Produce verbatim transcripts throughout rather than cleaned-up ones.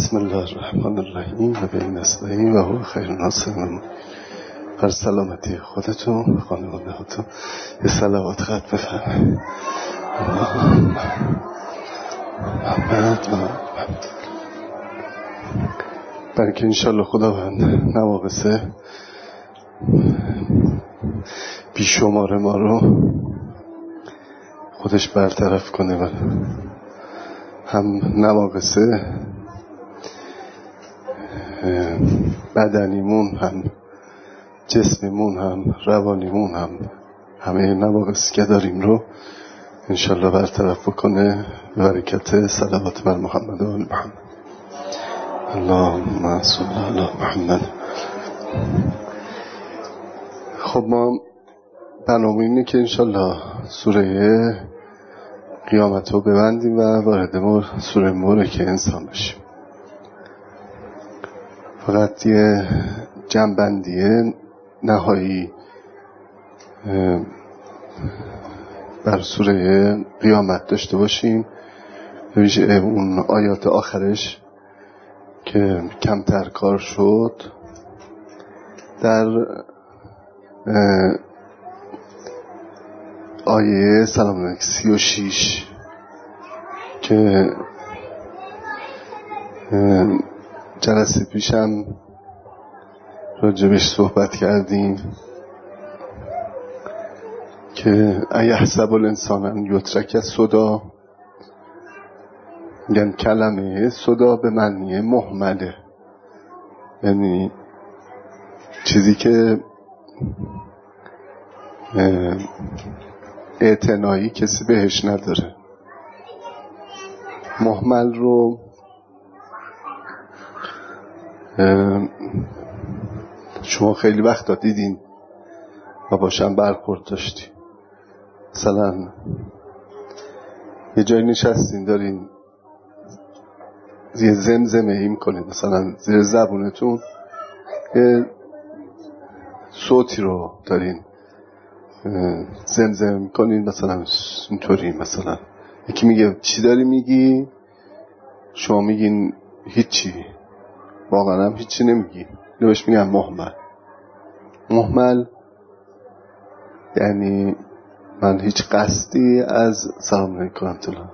بسم الله الرحمن الرحیم و به این نستعین و هو خیر الناصرین. بر سلامتی خودتون و خانواده‌هاتون یه صلوات خط بفرمایید. محمد محمد برای که انشالله خداوند نواقص بیشمار ما رو خودش برطرف کنه و هم نواقص بدنیمون هم جسمیمون هم روانیمون هم همه نواقصی که داریم رو انشالله برطرف بکنه به برکت صلوات بر محمد و آل محمد. اللهم صل علی محمد. خب ما برنامه اینه که انشالله سوره قیامت رو ببندیم و وارد سوره ملک انسان بشیم. فقط یه جنبندی نهایی بر سوره قیامت داشته باشیم، ویژه اون آیات آخرش که کمتر کار شد. در آیه سلام علیکم سی و شیش که جلسه پیشم راجبش صحبت کردیم که ایحسب الانسان ان یترک سدی، یعنی کلمه سدی به معنی مهمله، یعنی چیزی که اعتنایی کسی بهش نداره. مهمل رو شما خیلی وقتا دیدین و باشم برخورد داشتین. مثلا یه جایی نشستین دارین یه زمزمه ای میکنین، مثلا زیر زبونتون یه صوتی رو دارین زمزمه میکنین، مثلا اینطوری، مثلا یکی میگه چی داری میگی؟ شما میگین هیچی، واقعا هم هیچی نمیگی. نوش میگن مهمل. مهمل یعنی من هیچ قصدی از سلام علیکم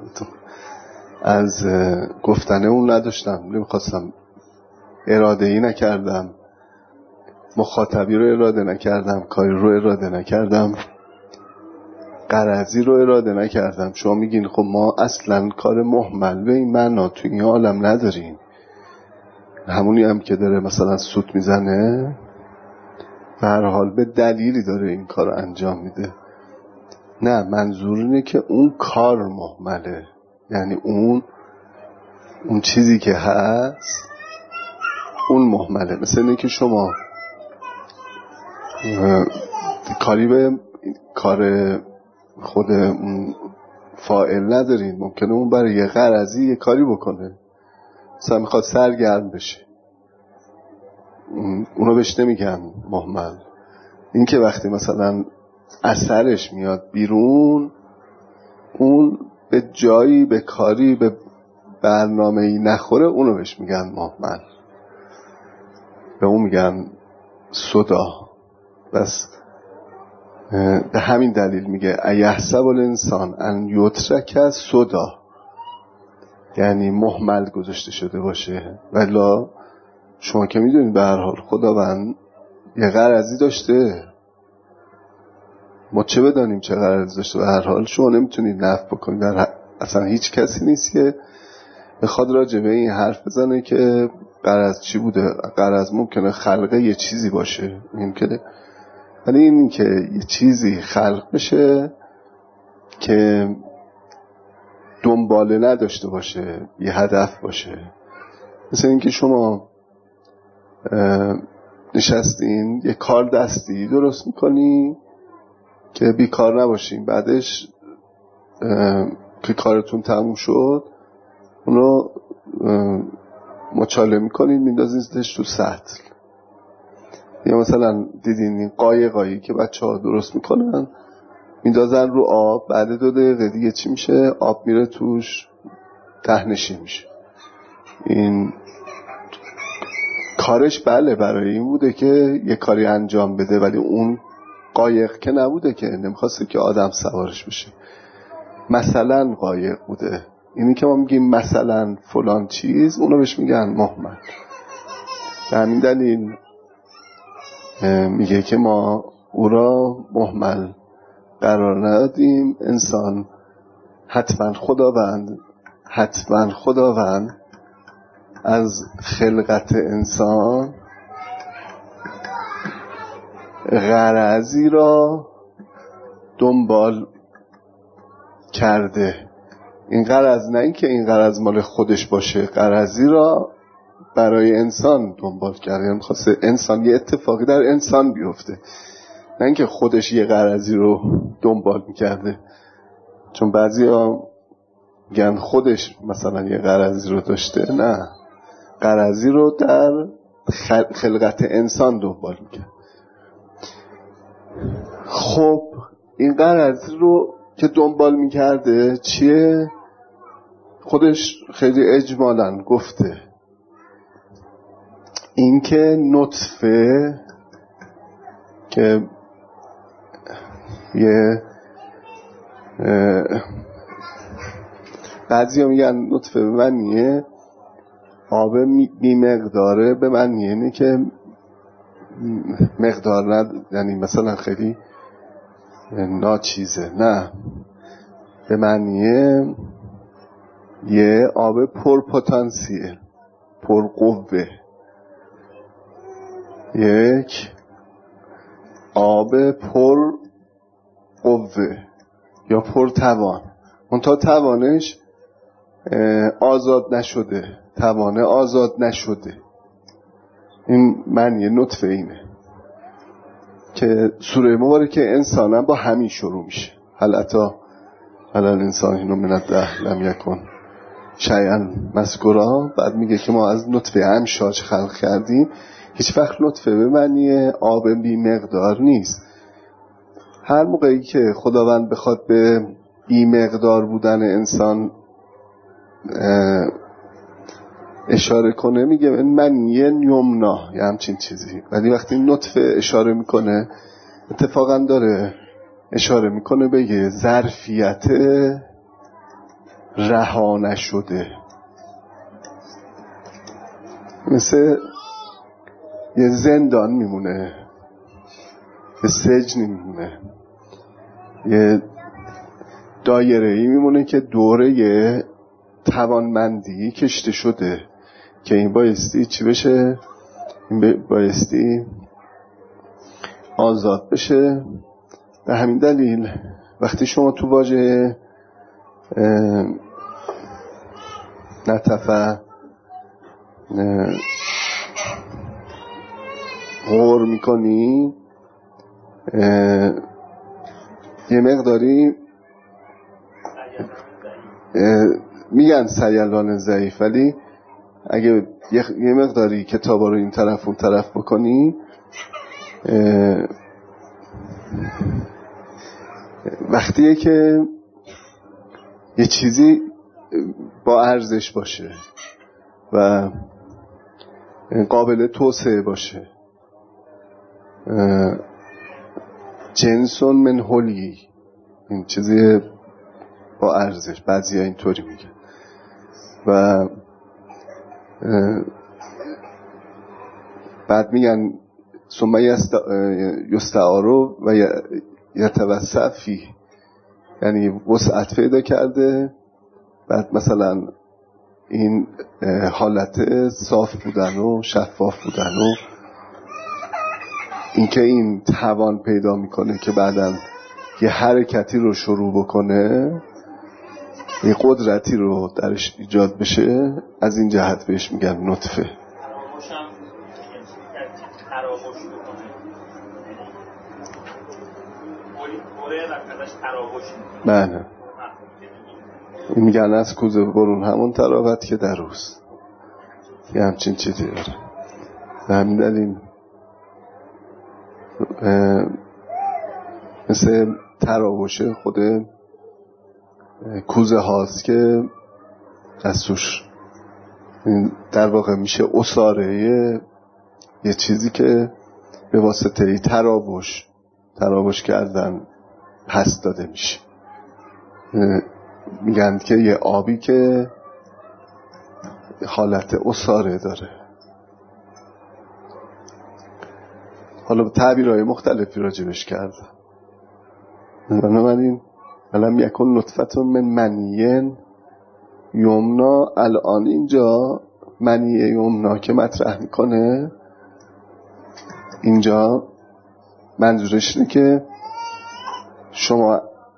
از گفتن اون نداشتم، نمیخواستم، اراده ای نکردم، مخاطبی رو اراده نکردم، کاری رو اراده نکردم، غرضی رو اراده نکردم. شما میگین خب ما اصلا کار مهمل به این معنا تو این عالم نداریم، همونی هم که داره مثلا سوت میزنه به هر حال به دلیلی داره این کار رو انجام میده. نه، منظور اینه که اون کار مهمله، یعنی اون اون چیزی که هست اون مهمله. مثل اینه که شما کاری به کار خود اون فاعل ندارین، ممکنه اون برای یه غرضی یه کاری بکنه، مثلا میخواد سرگرم بشه، اونو بهش نمیگن مهمل. این که وقتی مثلا اثرش میاد بیرون، اون به جایی، به کاری، به برنامه‌ای نخوره، اونو بهش میگن مهمل، به اون میگن سدی. بس به همین دلیل میگه ایحسب الانسان ان یترک سدی، یعنی مهمل گذاشته شده باشه. ولی شما که میدونید به هر حال خداوند یه غرضی داشته، ما چه بدانیم چه غرضی داشته. به هر حال شما نمیتونید نفی بکنید، در اصلا هیچ کسی نیست که بخواد راجع به این حرف بزنه که غرض چی بوده. غرض ممکنه خلق یه چیزی باشه، ممکنه، ولی این که یه چیزی خلق بشه که دنباله نداشته باشه، یه هدف باشه. مثل این که شما نشستین یه کار دستی درست میکنی که بیکار نباشین، بعدش که کارتون تموم شد اونو مچاله میکنین، میندازینش تو سطل. یا مثلا دیدین این قایقایی که بچه ها درست میکنن، میندازن رو آب، بعد دو دقیقه دیگه چی میشه؟ آب میره توش، ته‌نشین میشه. این کارش بله برای این بوده که یه کاری انجام بده، ولی اون قایق که نبوده، که نمیخواسته که آدم سوارش بشه. مثلا قایق بوده. اینی که ما میگیم مثلا فلان چیز، اونو بهش میگن مهمل. به همین دلیل میگه که ما او را مهمل قرار ندادیم. انسان حتما خداوند حتما خداوند از خلقت انسان غرضی را دنبال کرده. این غرض نه این که این غرض مال خودش باشه، غرضی را برای انسان دنبال کرده. یعنی خواسته انسان یه اتفاقی در انسان بیفته، نه اینکه خودش یه غرضی رو دنبال میکرده. چون بعضی ها میگن خودش مثلا یه غرضی رو داشته، نه، غرضی رو در خلقت انسان دنبال میکرد. خب این غرضی رو که دنبال میکرده چیه؟ خودش خیلی اجمالاً گفته این که نطفه که یه بعضی ها میگن نطفه به معنیه آب بی مقداره، به معنی اینه که مقدار ند، یعنی مثلا خیلی ناچیزه، نه، به معنیه یه آب پر پتانسیل، پر قوه، یک آب پر قوه یا پر توان. اون تا توانش آزاد نشده، توانه آزاد نشده. این معنی نطفه اینه که سوره مبارکه انسان هم با همین شروع میشه. حالتا حالا انسان اینو من الدهر لم یکن شیئا مذکورا. بعد میگه که ما از نطفه امشاج خلق کردیم. هیچ وقت نطفه به معنی آب بی مقدار نیست. هر موقعی که خداوند بخواد به بی مقدار بودن انسان اشاره کنه میگه این معنی یمنا یا همچین چیزی. ولی وقتی نطفه اشاره میکنه اتفاقا داره اشاره میکنه به یه ظرفیت رها نشده، مثل یه زندان میمونه، یه سجن میمونه، یه دایره‌ای میمونه که دوره یه توانمندی کشته شده که این بایستی چی بشه؟ این بایستی آزاد بشه. به همین دلیل وقتی شما تو واژه نطفه غور میکنی یه مقداری میگن سیلان ضعیف، ولی اگه یه مقداری کتابا رو این طرف اون طرف بکنی وقتیه که یه چیزی با ارزش باشه و قابل توسعه باشه، جنسون من هولی، این چیزی با ارزش، بعضی ها اینطوری میگن. و بعد میگن ثم یستعارو و یتوسع فیه، یعنی وسعت پیدا کرده. بعد مثلا این حالت صاف بودن و شفاف بودن و اینکه این توان پیدا میکنه که بعداً یه حرکتی رو شروع بکنه، یه قدرتی رو درش ایجاد بشه، از این جهت بهش میگن نطفه. بله، این میگن از کوزه برون همون تراوت که در اوست، یه همچین چیزی داره. به همین دلیل مثل تراوشه خود کوزه هاست که از توش در واقع میشه اساره یه چیزی که به واسطه تراوش تراوش کردن پس داده میشه. میگن که یه آبی که حالت عصاره داره. حالا تعبیرهای مختلفی راجبش کردن. بنابراین علم یکن نطفتون من منیین یمنا، الان اینجا منیه یمنا که مطرح میکنه، اینجا منظورش اینه که شما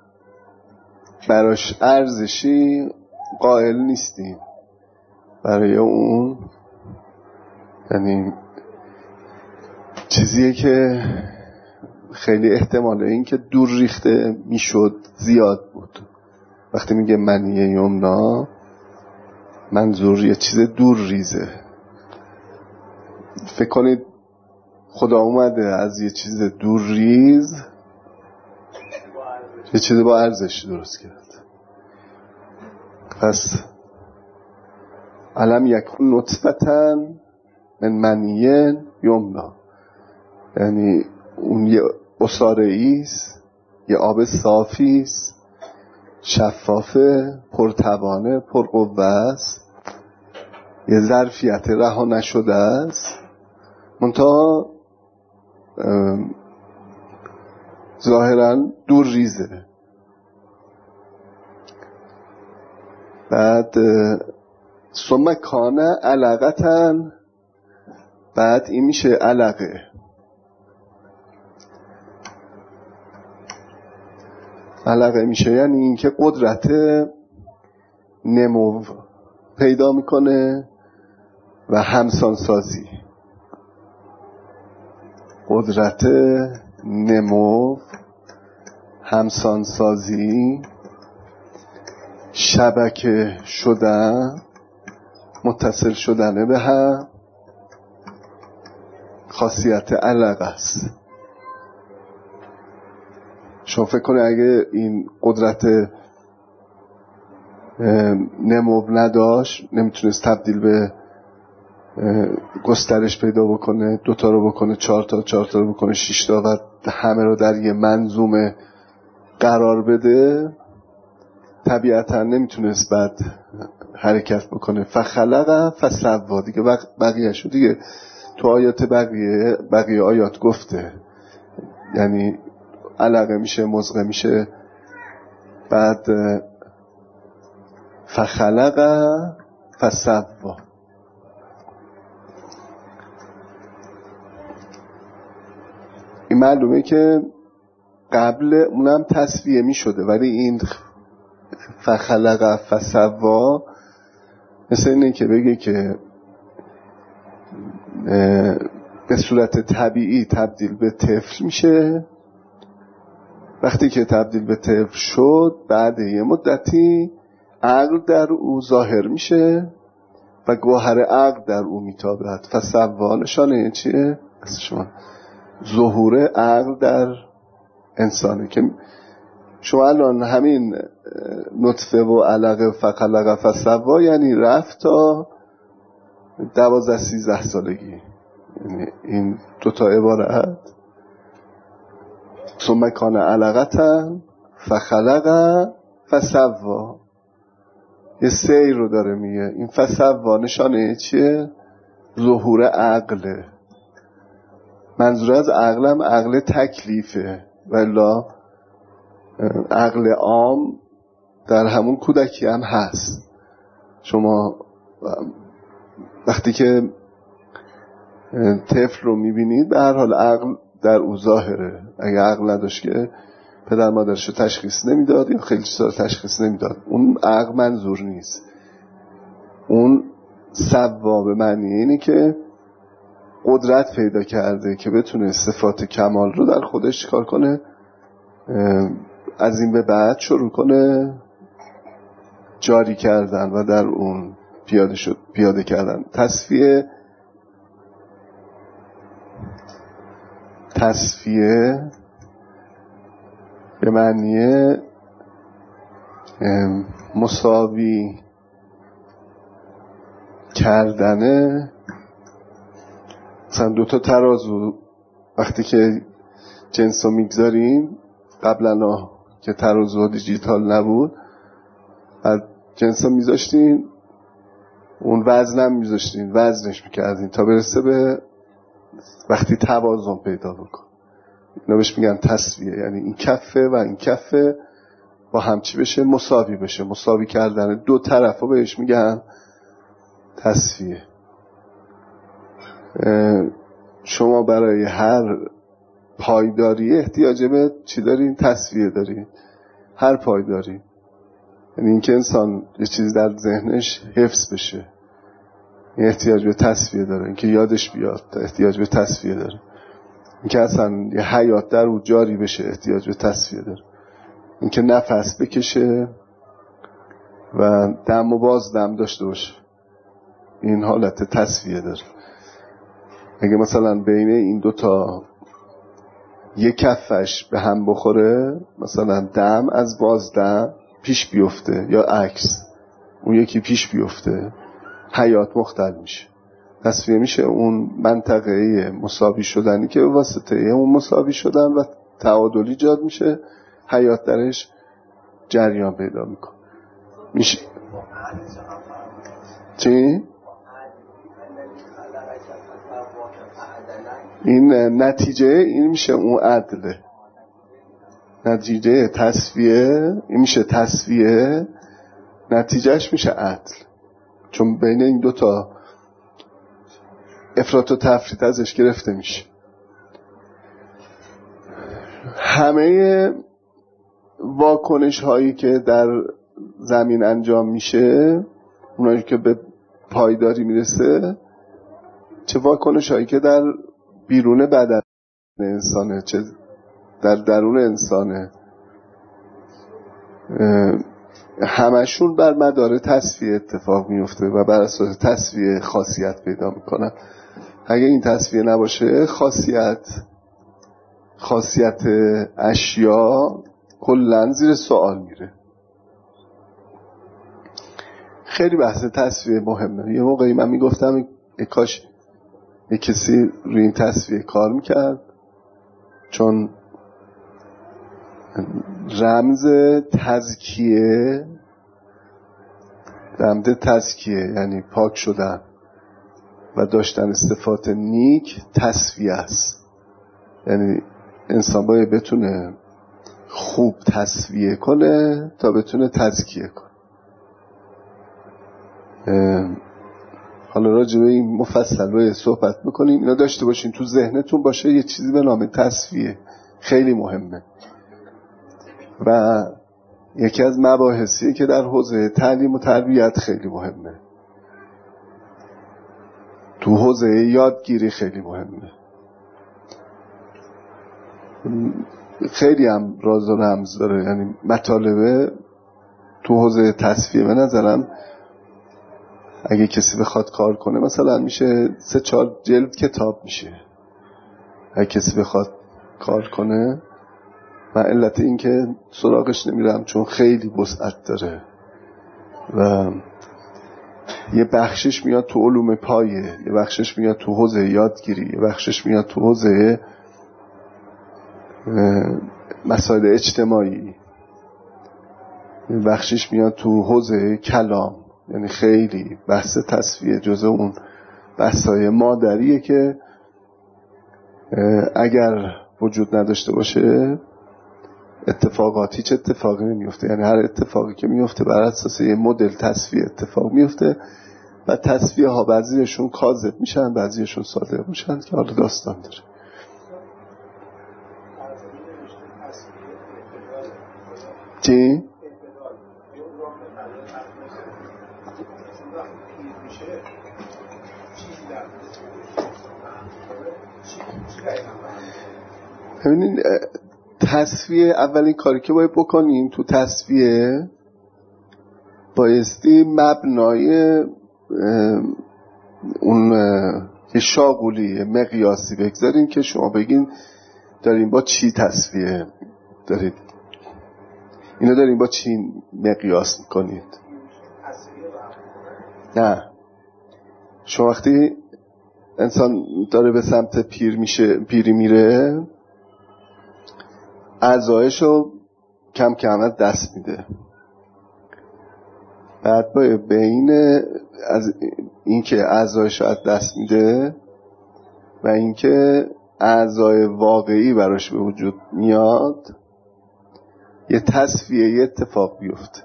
براش ارزشی قائل نیستین برای اون، یعنی چیزیه که خیلی احتماله این که دور ریخته میشد زیاد بود. وقتی میگه منیه یمنا منظور یه چیز دور ریزه. فکر کنید خدا اومده از یه چیز دور ریز یه چیز با ارزش درست کرد. پس علم یکون نطفتن من منیه یمنا، یعنی اون یه عصاره ایست، یه آب صافی است، شفافه، پرتوانه، پرقوه است، یه ظرفیت رها نشده است، منتها ظاهرا دور ریزه. بعد ثم کان علقتن، بعد این میشه علقه. علقه میشه یعنی این که قدرت نمو پیدا میکنه و همسانسازی. قدرت نمو، همسانسازی، شبکه شدن، متصل شدن به هم خاصیت علقه است. شما فکر کنید اگه این قدرت نمو نداشت، نمیتونست تبدیل به گسترش پیدا بکنه، دوتا رو بکنه چهار تا، چهار تا رو بکنه شش تا و همه رو در یه منظومه قرار بده، طبیعتا نمیتونست بعد حرکت بکنه. فخلق فسوا، دیگه بقیه شو دیگه تو آیات بقیه بقیه آیات گفته، یعنی علقه میشه، مزغه میشه، بعد فخلق فسوا. این معلومه که قبل اونم تصفیه می شده، ولی این فخلق فسوا مثل اینه که بگه که به صورت طبیعی تبدیل به طفل میشه. وقتی که تبدیل به طفل شد، بعد یه مدتی عقل در او ظاهر میشه و گوهر عقل در او میتابد. فسوا نشانه چیه؟ شما ظهور عقل در انسانه که شما الان همین نطفه و علقه فخلق فسوا یعنی رفت تا دوازده سیزده سالگی، یعنی این دوتا عبارت ثم کان علقتن فخلق فسوا یه سیر رو داره میگه. این فسوا نشانه چیه؟ ظهور عقله. منظور از عقلم عقل تکلیفه، ولی عقل عام در همون کودکی هم هست. شما وقتی که طفل رو میبینید به هر حال عقل در او ظاهره. اگه عقل نداشت که پدر مادرشو تشخیص نمیداد یا خیلی چیزا تشخیص نمیداد. اون عقل منظور نیست. اون سوا به معنی اینه که قدرت پیدا کرده که بتونه صفات کمال رو در خودش کار کنه، از این به بعد شروع کنه جاری کردن و در اون پیاده شد پیاده کردن. تصفیه تصفیه به معنی مساوی کردن مثلا دو تا ترازو وقتی که جنس رو میگذارین، قبلا که ترازو دیجیتال نبود، از جنس رو میذاشتین، اون وزن هم میذاشتین، وزنش میکردین تا برسه به وقتی توازن پیدا بکن. اینا بهش میگن تسویه، یعنی این کفه و این کفه با هم چی بشه؟ مساوی بشه. مساوی کردن دو طرفا بهش میگن تسویه. شما برای هر پایداری احتیاج به چی دارین؟ تسویه دارین. هر پایداری، یعنی اینکه انسان یه چیزی در ذهنش حفظ بشه، این احتیاج به تسویه داره. اینکه یادش بیاد احتیاج به تسویه داره. اینکه اصلا یه حیات در او جاری بشه احتیاج به تسویه داره. اینکه نفس بکشه و دم و باز دم داشته باشه، این حالت تسویه داره. اگه مثلا بین این دوتا یک کفش به هم بخوره، مثلا دم از باز دم پیش بیفته یا عکس، اون یکی پیش بیفته، حیات مختل میشه. تصفیه میشه اون منطقه مساوی شدنی که به واسطه اون مساوی شدن و تعادل ایجاد میشه، حیات درش جریان پیدا میکنه. میشه چی؟ این نتیجه این میشه اون عدله. نتیجه تصفیه این میشه تصفیه، نتیجهش میشه عدل. چون بین این دوتا افراط و تفریط ازش گرفته میشه. همه واکنش هایی که در زمین انجام میشه، اونایی که به پایداری میرسه، چه واکنش هایی که در بیرون بدن انسانه چه در درون انسانه، همشون بر مدار تصفیه اتفاق میفته و بر اساس تصفیه خاصیت پیدا میکنن. اگه این تصفیه نباشه، خاصیت خاصیت اشیا کلاً زیر سوال میره. خیلی بحث تصفیه مهمه. یه موقعی من میگفتم کاش یک کسی روی این تصفیه کار میکرد، چون رمز تزکیه رمز تزکیه یعنی پاک شدن و داشتن صفات نیک تصفیه است. یعنی انسان باید بتونه خوب تصفیه کنه تا بتونه تزکیه کنه. حالا راجع به این مفصل باید صحبت بکنیم. اینا داشته باشین تو ذهنتون باشه، یه چیزی به نام تصفیه خیلی مهمه و یکی از مباحثیه که در حوزه تعلیم و تربیت خیلی مهمه، تو حوزه یادگیری خیلی مهمه. خیلی هم راز و رمز داره. یعنی مطالبه تو حوزه تصفیه به نظرم اگه کسی بخواد کار کنه مثلا میشه سه چهار جلد کتاب میشه اگه کسی بخواد کار کنه. و علت این که سراغش نمیرم چون خیلی وسعت داره و یه بخشش میاد تو علوم پایه، یه بخشش میاد تو حوزه یادگیری، یه بخشش میاد تو حوزه مسائل اجتماعی، یه بخشش میاد تو حوزه کلام. یعنی خیلی بحث تصفیه جزء اون بحثای مادریه که اگر وجود نداشته باشه اتفاقات هیچ اتفاقی نمیفته. یعنی هر اتفاقی که میفته بر اساس یه مدل تصفیه اتفاق میفته و تصفیه ها بعضیشون کاذب میشن بعضیشون صادق میشن که حالا داستان داره. چی؟ ببینید تصفیه اولین کاری که باید بکنیم تو تصفیه بایستی مبنای اون یه شاغولی مقیاسی بگذارین که شما بگین دارین با چی تصفیه دارید، اینو دارین با چی مقیاس میکنید. نه شما وقتی انسان داره به سمت پیر میشه، پیری میره، اعضایشو کم کم از دست میده. بعد با بین از اینکه اعضایشو از دست میده و اینکه اعضای واقعی براش به وجود میاد، یه تصفیه یه اتفاق بیفته.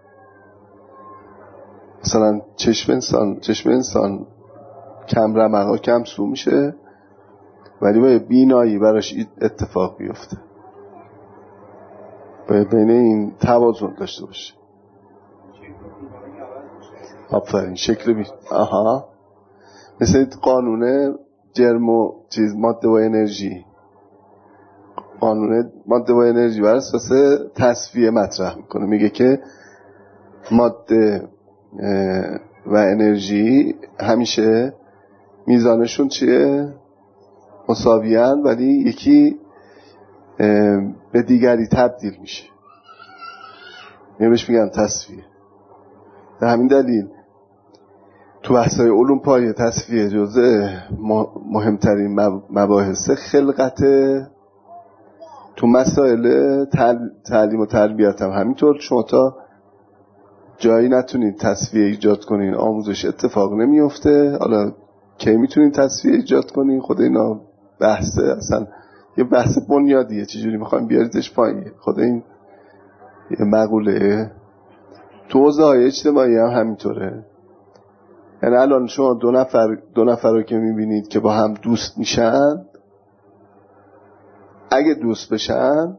مثلا چشم انسان چشم انسان کم رمقا کم سو میشه، ولی با بینایی براش اتفاق بیفته، باید بین این توازن داشته باشه. آفرین، شکل بی آها مثل قانون جرم و چیز ماده و انرژی. قانون ماده و انرژی بر اساس تصفیه مطرح میکنه، میگه که ماده و انرژی همیشه میزانشون چیه؟ مساویان، ولی یکی به دیگری تبدیل میشه، میگه بهش میگن تصفیه. به همین دلیل تو بحثای علوم پایه تصفیه جزء مهمترین مباحث خلقته. تو مسائل تعلیم و تربیت هم همینطور. شما تا جایی نتونید تصفیه ایجاد کنین، آموزش اتفاق نمیفته. حالا کی میتونید تصفیه ایجاد کنین؟ خود اینا بحثه، اصلا یه بحث بنیادیه، چجوری میخوایم بیاریدش پایین. خود این یه مقوله. تو حوزه‌های اجتماعی هم همینطوره. یعنی الان شما دو نفر دو نفر رو که میبینید که با هم دوست میشن، اگه دوست بشن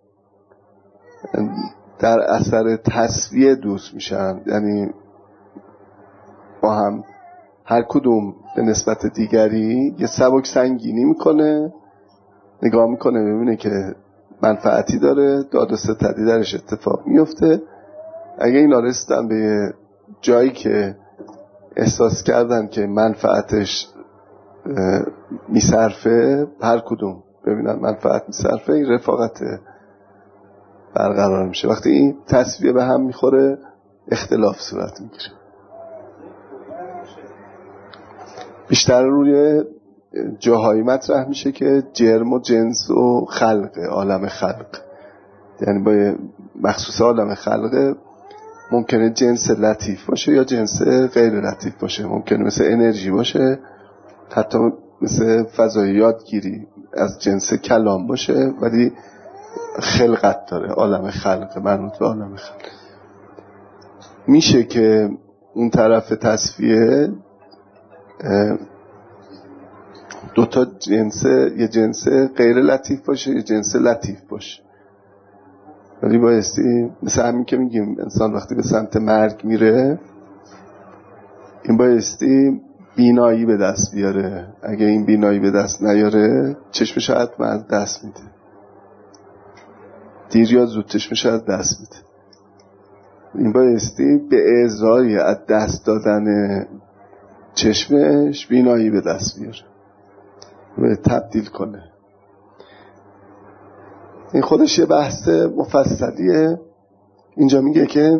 در اثر تصفیه دوست میشن، یعنی با هم هر کدوم به نسبت دیگری یه سبک سنگینی میکنه، نگاه میکنه ببینه که منفعتی داره، داد و ستدی درش اتفاق میفته. اگه اینا رسیدن به جایی که احساس کردن که منفعتش میصرفه، هر کدوم ببینن منفعت میصرفه، این رفاقت برقرار میشه. وقتی این تصفیه به هم میخوره، اختلاف صورت میگیره. بیشتر روی جاهایی مطرح میشه که جرم و جنس و خلق، عالم خلق، یعنی با مخصوص عالم خلق ممکنه جنس لطیف باشه یا جنس غیر لطیف باشه، ممکنه مثل انرژی باشه، حتی مثل فضای یادگیری از جنس کلام باشه، ولی خلقت داره، عالم خلق، مربوط به عالم خلق. میشه که اون طرف تصفیه دوتا جنس، یه جنس غیر لطیف باشه یه جنس لطیف باشه، ولی بایستی مثل همین که میگیم انسان وقتی به سمت مرگ میره، این بایستی بینایی به دست بیاره. اگه این بینایی به دست نیاره، چشمش حتما از دست میده، دیر یا زود چشمش از دست میده. این بایستی به ازای از دست دادن چشمش بینایی به دست بیاره و تبدیل کنه. این خودش یه بحث مفصلیه. اینجا میگه که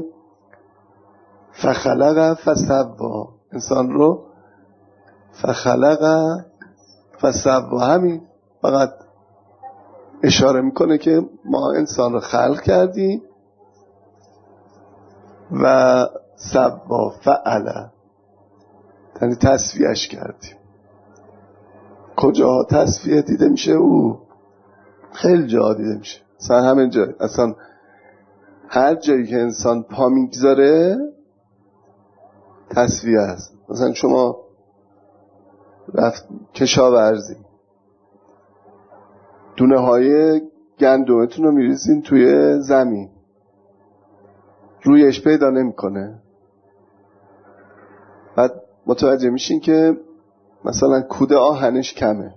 فخلق فسوا، انسان رو فخلق فسوا، همین فقط اشاره میکنه که ما انسان رو خلق کردیم و سوا فعلا، یعنی تصفیهش کردیم. کجا تصفیه دیده میشه؟ او خیلی جا دیده میشه، اصلا همین جای، اصلا هر جایی که انسان پا میگذاره تصفیه است. مثلا شما رفت کشاورزی، دونه های گندمتون رو میریزین توی زمین، رویش پیدا نمیکنه. بعد متوجه میشین که مثلا کود آهنش کمه،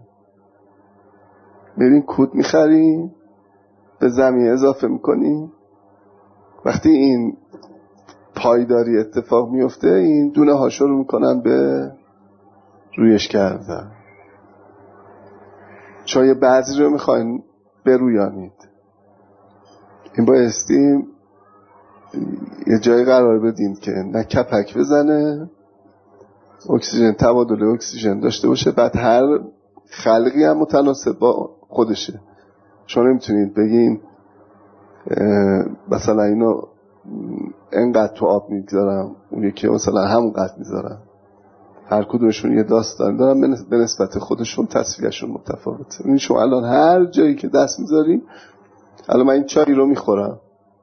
میرین کود میخرین، به زمین اضافه میکنین. وقتی این پایداری اتفاق میفته، این دونه ها شروع میکنن به رویش کردن، چون یه بعضی رو میخواین برویانید. این بایستی یه جایی قرار بدین که نه کپک بزنه اکسیژن، تبادل اکسیژن داشته باشه، بعد هر خلقی هم متناسب با خودشه. شما نمیتونید بگین مثلا اینو انقدر تو آب میگذارم اون یکی مثلا همونقدر میذارم. هر کدومشون یه داستان دارن به نسبت خودشون، تصفیهشون متفاوته. این شما الان هر جایی که دست میذاری، الان من این چای رو میخورم،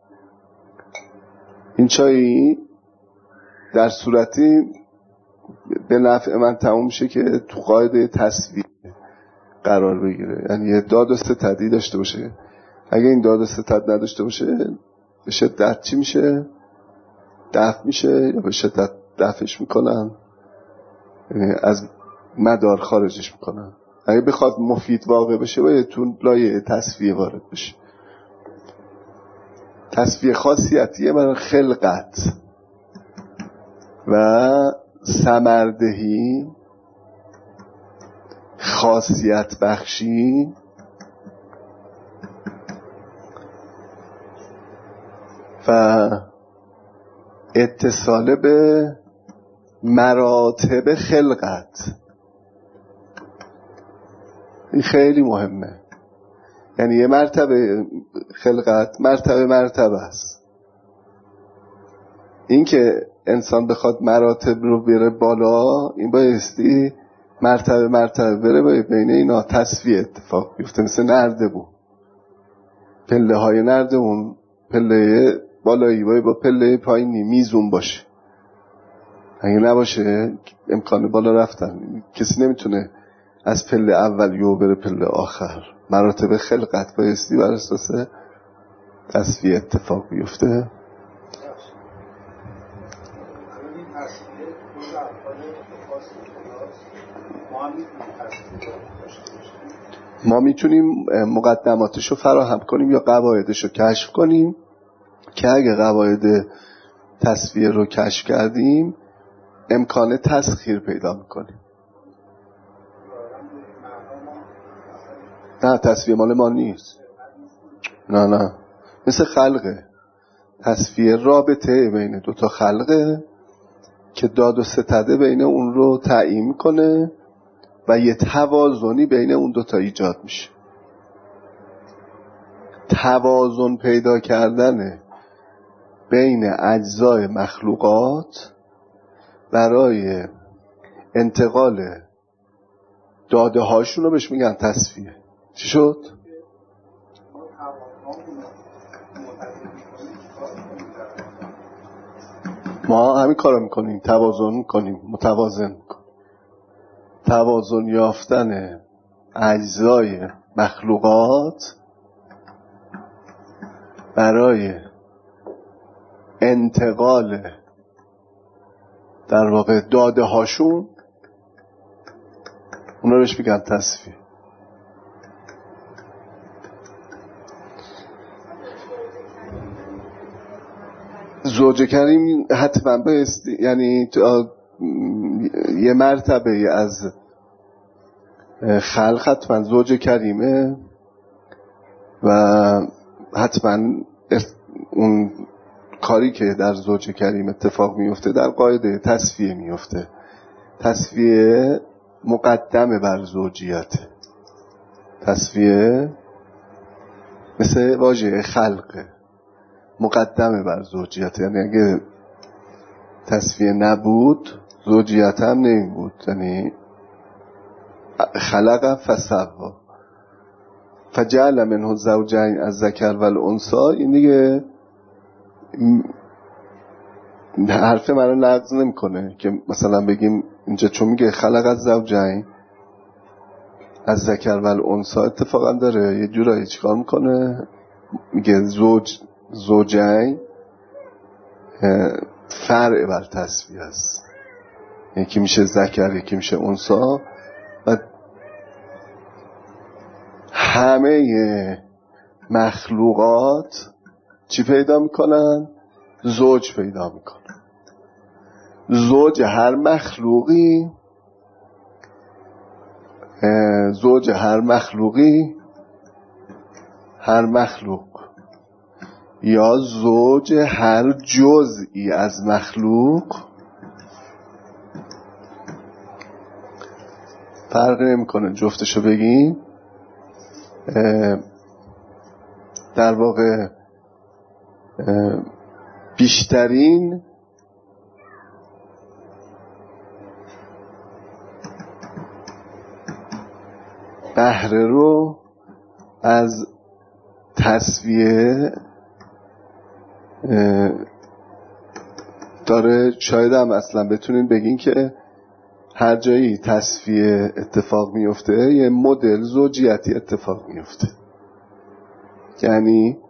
این چای در صورتی به نفع من تموم میشه که تو قاعده تصفیه قرار بگیره، یعنی یه داد و ستدی داشته باشه. اگه این داد و ستد نداشته باشه به شدت چی میشه؟ دفع میشه، یا به شدت دفعش میکنن، از مدار خارجش میکنن. اگه بخواد مفید واقع بشه باید تو لایه تصفیه وارد بشه. تصفیه خاصیتیه برای خلقت و ثمردهی، خاصیت بخشی و اتصال به مراتب خلقت. این خیلی مهمه. یعنی یه مرتبه خلقت مرتبه مرتبه است. این که انسان بخواد مراتب رو بره بالا، این بایستی مرتبه مرتبه بره، باید بین اینا تصفیه اتفاق بیفته. مثل نردبون، پله های نردبون، پله بالایی باید با پله پایینی میزون باشه. اگه نباشه امکان بالا رفتن، کسی نمیتونه از پله اول یو بره پله آخر. مراتب خلقت بایستی بر اساس تصفیه اتفاق بیفته. ما میتونیم مقدماتش رو فراهم کنیم یا قواعدش رو کشف کنیم که اگه قواعد تصفیه رو کشف کردیم امکان تسخیر پیدا میکنیم. نه، تصفیه مال ما نیست. نه نه، مثل خلقه. تصفیه رابطه بین دوتا خلقه که داد و ستده بین اون رو تعیین کنه و یه توازنی بین اون دوتا ایجاد میشه. توازن پیدا کردن بین اجزای مخلوقات برای انتقال داده هاشون رو بهش میگن تصفیه. چی شد؟ ما همین کارو میکنیم، توازن میکنیم، متوازن میکنیم. توازن یافتن اجزای مخلوقات برای انتقال در واقع داده هاشون، اونا روش میگن تصفیه. زوج کریم حتما بایستی، یعنی یه مرتبه از خلق حتما زوج کریمه و حتما اون کاری که در زوج کریم اتفاق میفته در قاعده تصفیه میفته. تصفیه مقدمه بر زوجیت. تصفیه مثل واژه خلقه، مقدمه بر زوجیت. یعنی اگه تصفیه نبود زوجیت هم نمی بود. یعنی خلق فسوا فجعل منه الزوجین الذکر والانثی. این دیگه حرف منو نقض نمیکنه که مثلا بگیم اینجا چون میگه خلق الزوجین الذکر والانثی اتفاقا داره یه جورایی چیکار میکنه، میگه زوج زوجین فرع بر تصفیه است. یکی میشه ذکر یکی میشه انثی و همه مخلوقات چی پیدا میکنن؟ زوج پیدا میکنن. زوج هر مخلوقی زوج هر مخلوقی هر مخلوق یا زوج هر جزئی از مخلوق فرق نمیکنه جفتشو بگیم. در واقع بیشترین بهره رو از تسویه داره. شاید هم اصلا بتونین بگین که هر جایی تسویه اتفاق میفته یه مدل زوجیتی اتفاق میفته. یعنی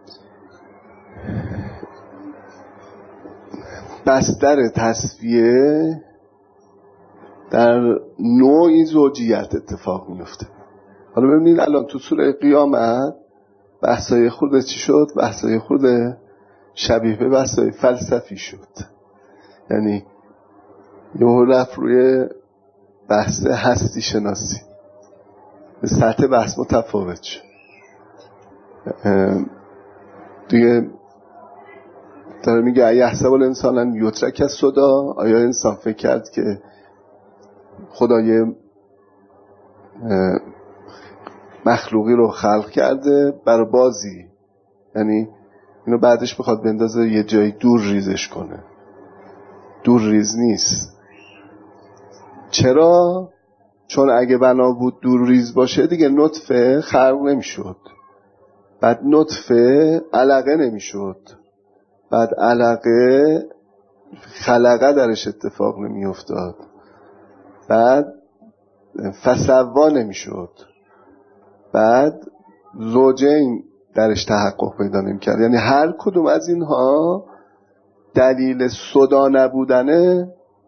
بستر تسویه در نوعی زوجیت اتفاق میفته. حالا ببینید الان تو سوره قیامت بحثای خورده چی شد؟ بحثای خورده شبیه به بحثای فلسفی شد. یعنی یه رفت روی بحث هستی شناسی، سطح بحث متفاوت شد دیگه. داره میگه یحسب الانسان یترک السدی، آیا انسان فکر کرد که خدای مخلوقی رو خلق کرده برای بازی؟ یعنی اینو بعدش بخواد بندازه یه جایی دور ریزش کنه. دور ریز نیست. چرا؟ چون اگه بنا بود دور ریز باشه دیگه نطفه خلق نمیشد، بعد نطفه علقه نمیشد، بعد علقه خلقه درش اتفاق نمی افتاد، بعد فسوا نمی شد، بعد زوجین درش تحقق پیدا نمی کرد. یعنی هر کدوم از اینها دلیل صدا نبودن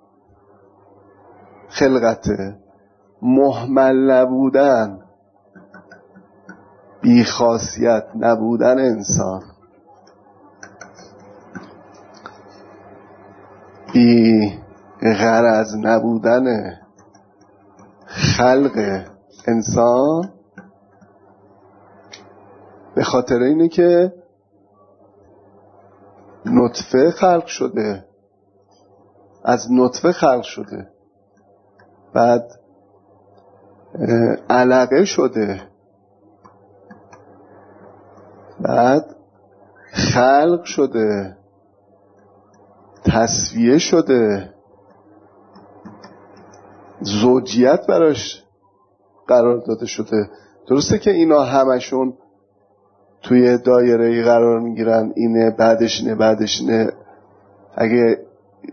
خلقته، مهمل نبودن، بیخاصیت نبودن انسان، بی غرض نبودن خلق انسان به خاطر اینه که نطفه خلق شده، از نطفه خلق شده، بعد علقه شده، بعد خلق شده، تسویه شده، زوجیت براش قرار داده شده. درسته که اینا همشون توی دایره‌ای قرار میگیرن، اینه بعدش اینه بعدش اینه، اگه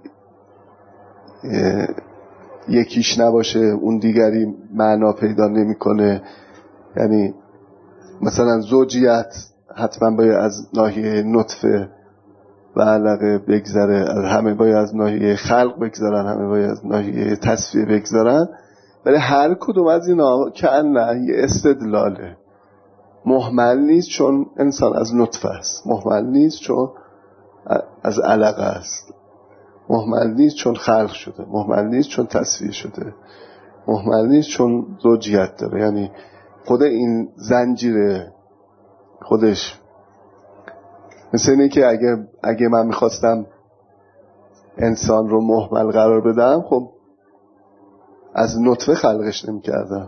یکیش نباشه اون دیگری معنا پیدا نمیکنه. یعنی مثلا زوجیت حتما باید از ناحیه نطفه و علقه بگذره، از همه باید از ناحیه خلق بگذارن، همه باید از ناحیه تسویه بگذارن، ولی هر کدوم از اینا که نه یه استدلاله. مهمل نیست چون انسان از نطفه است، مهمل نیست چون از علقه است، مهمل نیست چون خلق شده، مهمل نیست چون تسویه شده، مهمل نیست چون زوجیت داره. یعنی خود این زنجیر خودش مثل اینه که اگه, اگه من میخواستم انسان رو مهمل قرار بدم، خب از نطفه خلقش نمی کردم.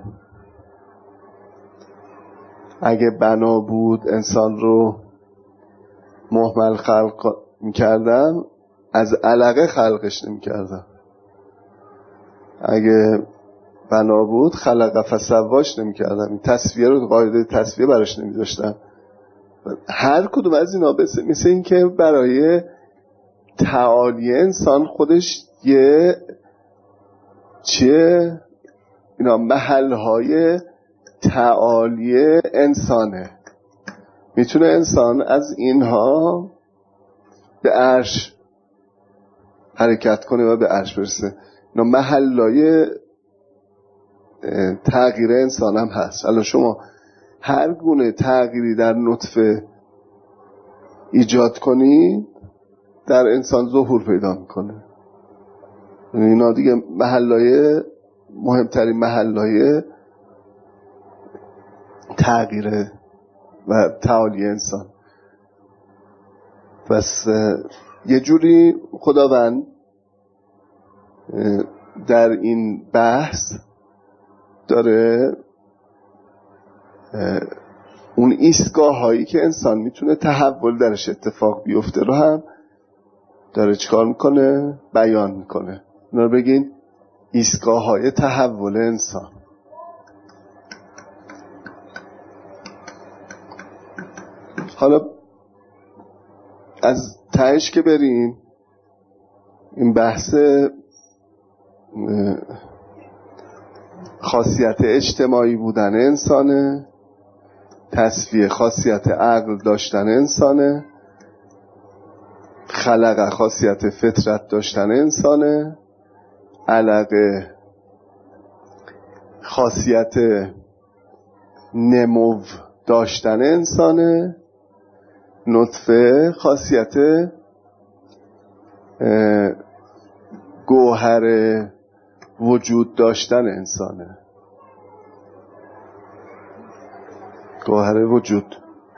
اگه بنا بود انسان رو مهمل خلق می کردم، از علقه خلقش نمی کردم. اگه بنا بود خلق فسواش نمی کردم، تصویه رو قاعده تصویه براش نمی داشتم. هر کدوم از اینا مثل این که برای تعالی انسان خودش یه چیه اینا محلهای تعالی انسانه. میتونه انسان از اینها به عرش حرکت کنه و به عرش برسه. اینا محلهای تغییر انسان هم هست. الان شما هر گونه تغییری در نطفه ایجاد کنی در انسان ظهور پیدا میکنه. اینا دیگه محلهای مهمترین محلهای تغییر و تعالی انسان. پس یه جوری خداوند در این بحث داره اون ایستگاه هایی که انسان میتونه تحول درش اتفاق بیفته رو هم داره چیکار میکنه؟ بیان میکنه. اونا رو بگین ایستگاه های تحول انسان. حالا از تهش که بریم، این بحث خاصیت اجتماعی بودن انسانه، تصفیه خاصیت عقل داشتن انسانه، خلق خاصیت فطرت داشتن انسانه، علقه خاصیت نمو داشتن انسانه، نطفه خاصیت گوهر وجود داشتن انسانه. گوهر وجود،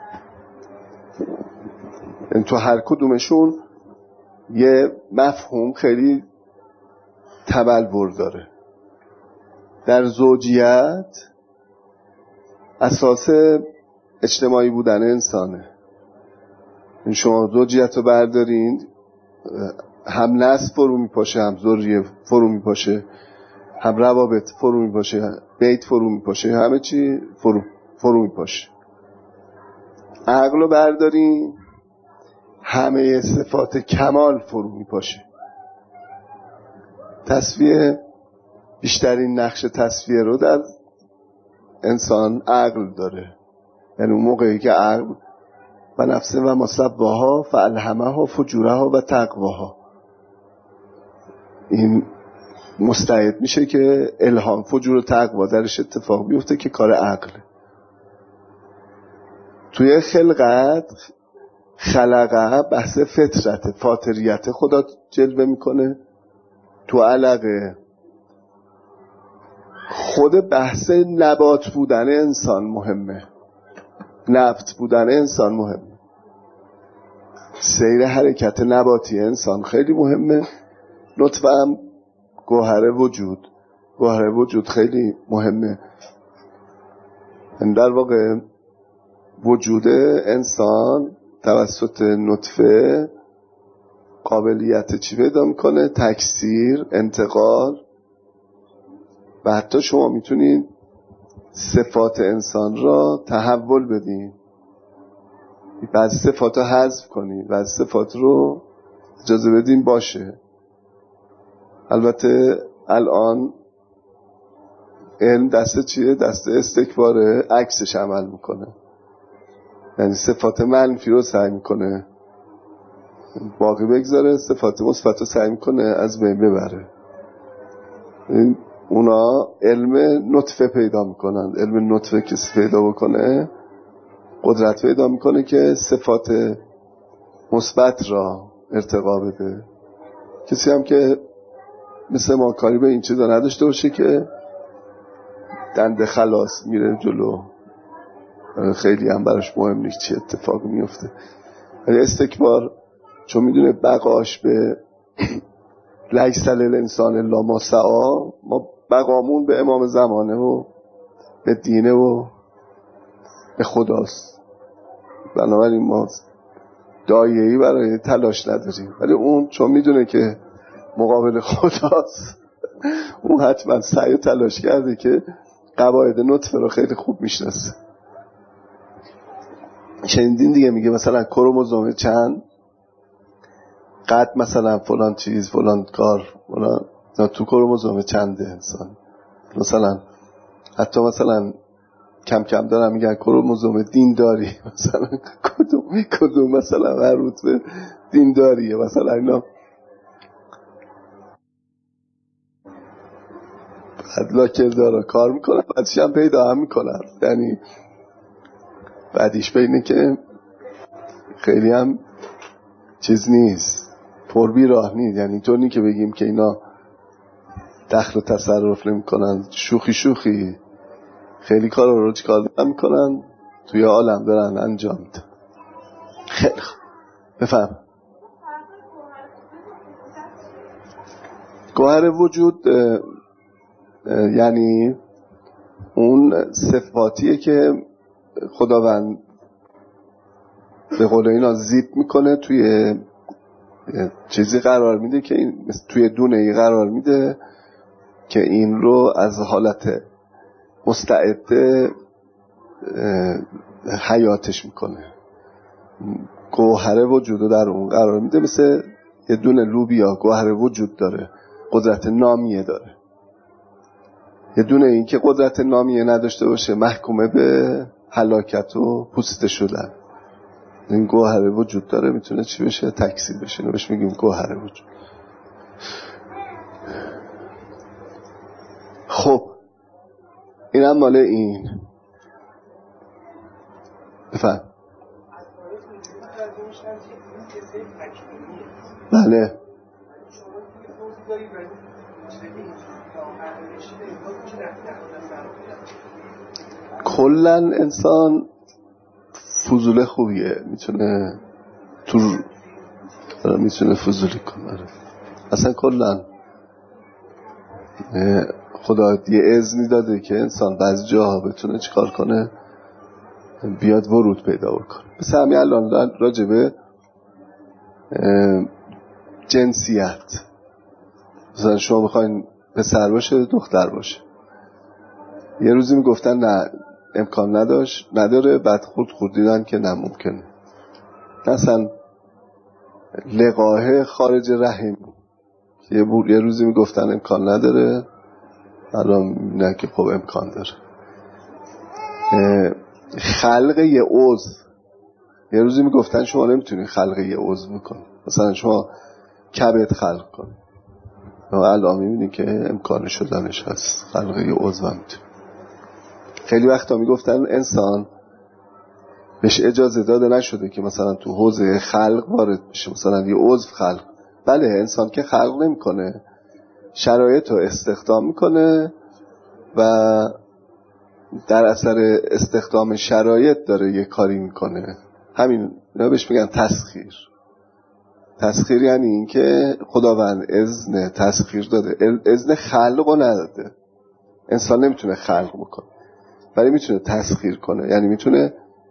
این تو هر کدومشون یه مفهوم خیلی تبلور داره. در زوجیت اساس اجتماعی بودن انسانه. این شما زوجیت رو بردارین، هم نسل فرو میپاشه، هم ذریه فرو میپاشه، هم روابط فرو میپاشه، بیت فرو میپاشه، همه چی فرو فرو میپاشه. عقل رو بردارین، همه صفات کمال فرو میپاشه. تصفیه، بیشترین نقش تصفیه رو در انسان عقل داره. یعنی اون موقعی که عقل و نفس و مصباها فالهمها فجورها و تقواها، این مستعد میشه که الهام فجور و تقوا درش اتفاق بیفته که کار عقله. توی خلقت خلقه بحث فطرت، فاطریت خدا جلوه میکنه. تو علقه خود بحث نبات بودن انسان مهمه، نبت بودن انسان مهمه، سیر حرکت نباتی انسان خیلی مهمه. نطفه هم گوهر وجود، گوهر وجود خیلی مهمه. در واقع وجود انسان توسط نطفه قابلیت چی پیدا میکنه؟ تکثیر، انتقال، و حتی شما میتونید صفات انسان را تحول بدین، بعض صفات رو حذف کنید، بعض صفات رو اجازه بدین باشه. البته الان علم دسته چیه؟ دسته استکباره، عکسش عمل میکنه. یعنی صفات منفی رو سعی میکنه باقی بگذاره، صفات مثبت رو سعی میکنه از بین ببره. اونا علم نطفه پیدا میکنن. علم نطفه کسی پیدا بکنه قدرت پیدا میکنه که صفات مثبت را ارتقا بده. کسی هم که مثل ما کاری به این چیزا نداشته باشه که دنده خلاص میره جلو، خیلی هم براش مهم نیست چه اتفاقی میفته. ولی استکبار چون میدونه بقاش به لیس للانسان الا ما سعی، ما بقامون به امام زمانه و به دینه و به خداست، بنابراین ما دایه‌ای برای تلاش نداریم. ولی اون چون میدونه که مقابل خداست، اون حتما سعی و تلاش کرده که قواعد نطفه رو خیلی خوب میشناسه. چندین دیگه میگه مثلا کروموزوم چند قد، مثلا فلان چیز، فلان کار، فلان تو کروموزوم چنده انسان. مثلا حتی مثلا کم کم دارم میگن کروموزوم دینداری، مثلا کدوم کدوم مثلا مربوط به دینداریه، مثلا اینا بعد لاکر دارا کار میکنن، بعدش هم پیدا هم میکنن. یعنی بعدیش به اینه که خیلی هم چیز نیست، پر بی راه نیست. یعنی اینطور نیست که بگیم که اینا دخل و تصرف نمی کنن، شوخی شوخی خیلی کار رو چیکار میکنن توی عالم دارن انجام میدن. خیلی خوب بفهم. گوهر وجود یعنی اون صفاتیه که خداوند به قول اینا زیپ میکنه، توی چیزی قرار میده که این توی دونه ای قرار میده که این رو از حالت مستعده حیاتش میکنه. گوهره وجودو در اون قرار میده، مثل یه دونه لوبیا گوهره وجود داره، قدرت نامیه داره. یه دونه این که قدرت نامیه نداشته باشه محکومه به هلاکت و پوسیده شدن. این گوهره وجود داره، میتونه چی بشه؟ تکثیر بشه. اینو بهش میگیم گوهره وجود. خب اینم مال این. بفهم. بله. کلن انسان فضول خوبیه، میتونه تو میتونه فضولی کنه. اصلا کلن خدا یه اذنی داده که انسان بعضی جاها بتونه چیکار کنه، بیاد ورود پیدا بکنه. مثلا همین الان راجبه جنسیت، مثلا شما بخواین پسر باشه دختر باشه، یه روزی میگفتن نه امکان نداشت نداره، بعد خود خود دیدن که نه ممکنه. مثلا لقاح خارج رحم یه, یه روزی میگفتن امکان نداره، الان نه که خب امکان داره. خلق یه عضو یه روزی میگفتن شما نمیتونی خلق یه عضو بکنی، مثلا شما کبد خلق کنی، الان میبینی که امکان شدنش هست، خلق یه عضو هم میتونی. خیلی وقتا میگفتن انسان بهش اجازه داده نشده که مثلا تو حوزه خلق وارد بشه، مثلا یه عضو خلق. بله انسان که خلق نمیکنه، شرایط رو استخدام میکنه و در اثر استخدام شرایط داره یه کاری میکنه. همین بهش میگن تسخیر. تسخیر یعنی این که خداوند اذن تسخیر داده، اذن خلق رو نداده. انسان نمیتونه خلق بکنه ولی میتونه تسخیر کنه، یعنی میتونه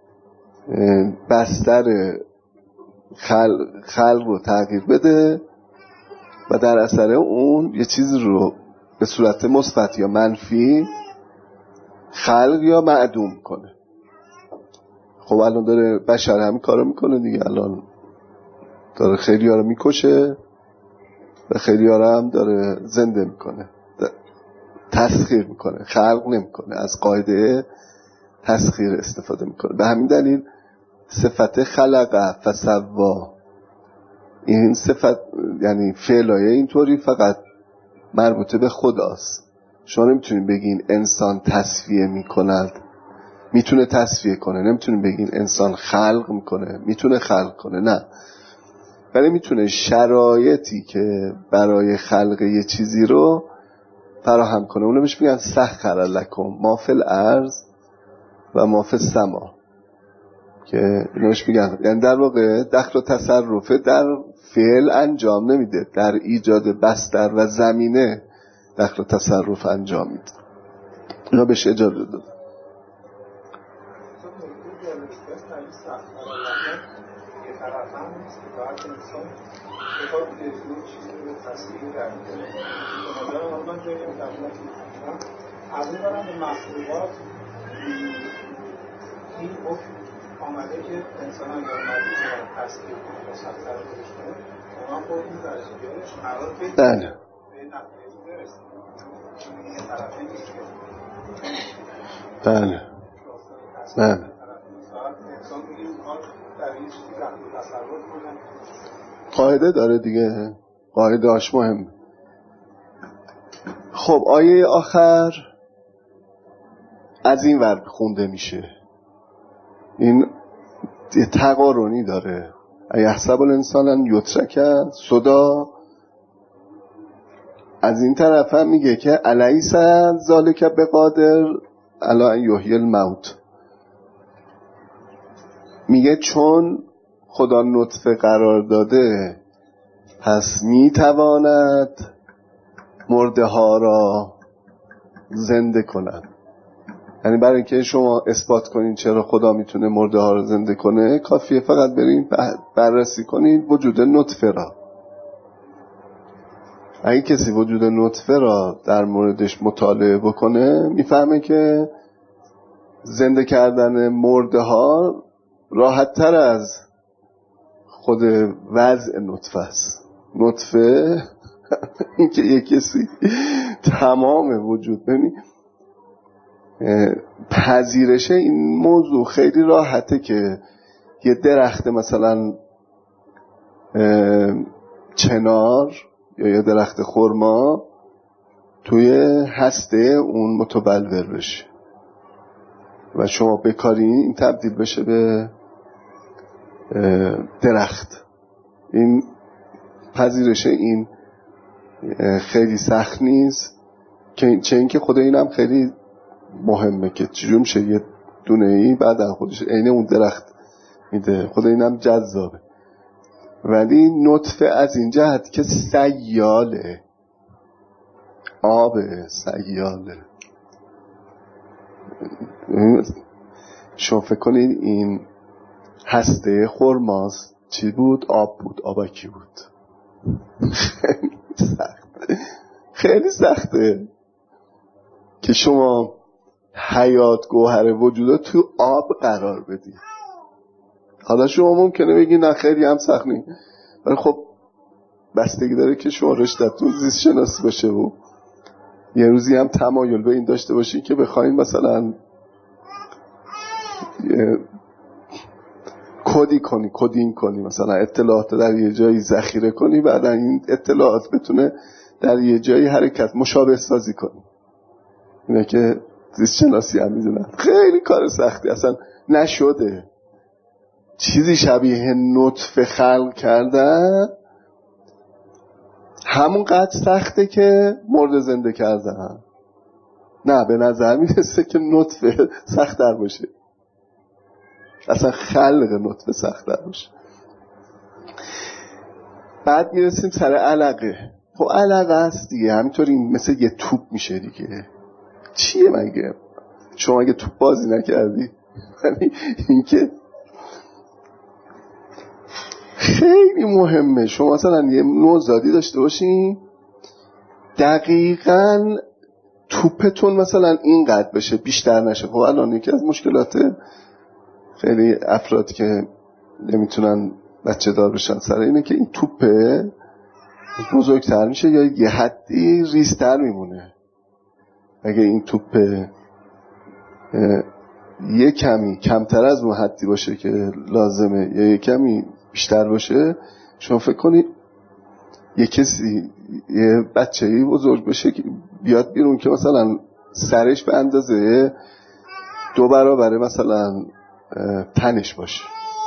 بستر خلق, خلق رو تغییر بده و در اثر اون یه چیز رو به صورت مثبت یا منفی خلق یا معدوم کنه. خب الان داره بشر همین کارو میکنه دیگه، الان داره خیلی ها رو میکشه و خیلی ها رو هم داره زنده میکنه، تسخیر میکنه، خلق نمیکنه، از قاعده تسخیر استفاده میکنه. به همین دلیل صفت خلق فسوا، این صفت یعنی فعلایه اینطوری فقط مربوطه به خداست. شما نمیتونین بگین انسان تصفیه میکند، میتونه تصفیه کنه. نمیتونین بگین انسان خلق میکنه، میتونه خلق کنه، نه. ولی میتونه شرایطی که برای خلق یه چیزی رو فراهم کنه. اونو بهش میگن سخر لکم ما فی الارض و ما فی السما، که اینو بهش میگن یعنی در واقع دخل و تصرفه در فعل انجام نمیده، در ایجاد بستر و زمینه دخل و تصرف انجام میده. اینا بهش اجازه داده. از این برم به مخلوقات این حکم آمده که انسان اگر مردی کنن تصدیق کنه و سختر بودش کنه اونا خود این درستیارش قرار بید به نقلیتی برسید این طرفه نیست که بله بله انسان میگه این کار در این چیزی رفت و تصرف کنن قاعده داره دیگه، قاعده هاش مهم. خب آیه آخر از این ور خونده میشه، این تقارنی داره. یحسب الانسان یترک سدی، از این طرف هم میگه که الیس ذالک بقادر علی ان یحیی الموت، میگه چون خدا نطفه قرار داده پس میتواند مرده ها را زنده کند. یعنی برای اینکه شما اثبات کنین چرا خدا میتونه مرده ها رو زنده کنه، کافیه فقط برین بررسی کنین وجود نطفه را. اگه کسی وجود نطفه را در موردش مطالعه بکنه میفهمه که زنده کردن مرده ها راحت تر از خود وضع نطفه است. نطفه این که یک کسی تمام وجود ببین پذیرش این موضوع خیلی راحته که یه درخت مثلا چنار یا یه درخت خرما توی هسته اون متبلور بشه و شما بکارین این تبدیل بشه به درخت. این پذیرش این خیلی سخت نیست، چه این که خود اینم خیلی مهمه که چجور میشه یه دونه ای بعد خودش عین اون درخت میده. خود اینم جذابه، ولی نطفه از این جهت که سیاله، آبه، سیاله. شما فکر کنید این هسته خرماست چی بود؟ آب بود، آبکی بود. خیلی سخته، خیلی سخته که شما حیات گوهر وجود تو آب قرار بدی. حالا شما ممکنه بگی نه خیلی هم سخت نیست، ولی خب بستگی داره که شما رشته‌تون زیست شناسی باشه و یه روزی هم تمایل به این داشته باشی که بخواین مثلا کدی کنی، کدینگ کنی، مثلا اطلاعات در یه جایی ذخیره کنی، بعد این اطلاعات بتونه در یه جایی حرکت مشابه سازی کنی. اینه که زیست شناسی هم میدونن خیلی کار سختی، اصلا نشده چیزی شبیه نطفه خلق کردن همون قدر سخته که مرده زنده کردن. نه به نظر میرسه که نطفه سخت در باشه، اصلا خلق نطفه سخت در باشه. بعد میرسیم سر علقه. خب علقه هست دیگه، همینطوری مثل یه توپ میشه دیگه. چیه مگه؟ شما اگه توپ بازی نکردی این که خیلی مهمه. شما مثلا یه نوزادی داشته باشین دقیقاً توپتون مثلا اینقدر بشه، بیشتر نشه. خب الان یکی از مشکلات خیلی افراد که نمیتونن بچه دار بشن سر اینه که این توپه بزرگتر میشه یا یه حدی ریزتر میمونه. اگه این توپه یه کمی کمتر از اون حدی باشه که لازمه یا یه کمی بیشتر باشه، شما فکر کنید یه کسی یه بچه‌ای بزرگ بشه که بیاد بیرون که مثلا سرش به اندازه دو برابر مثلا تنش باشه.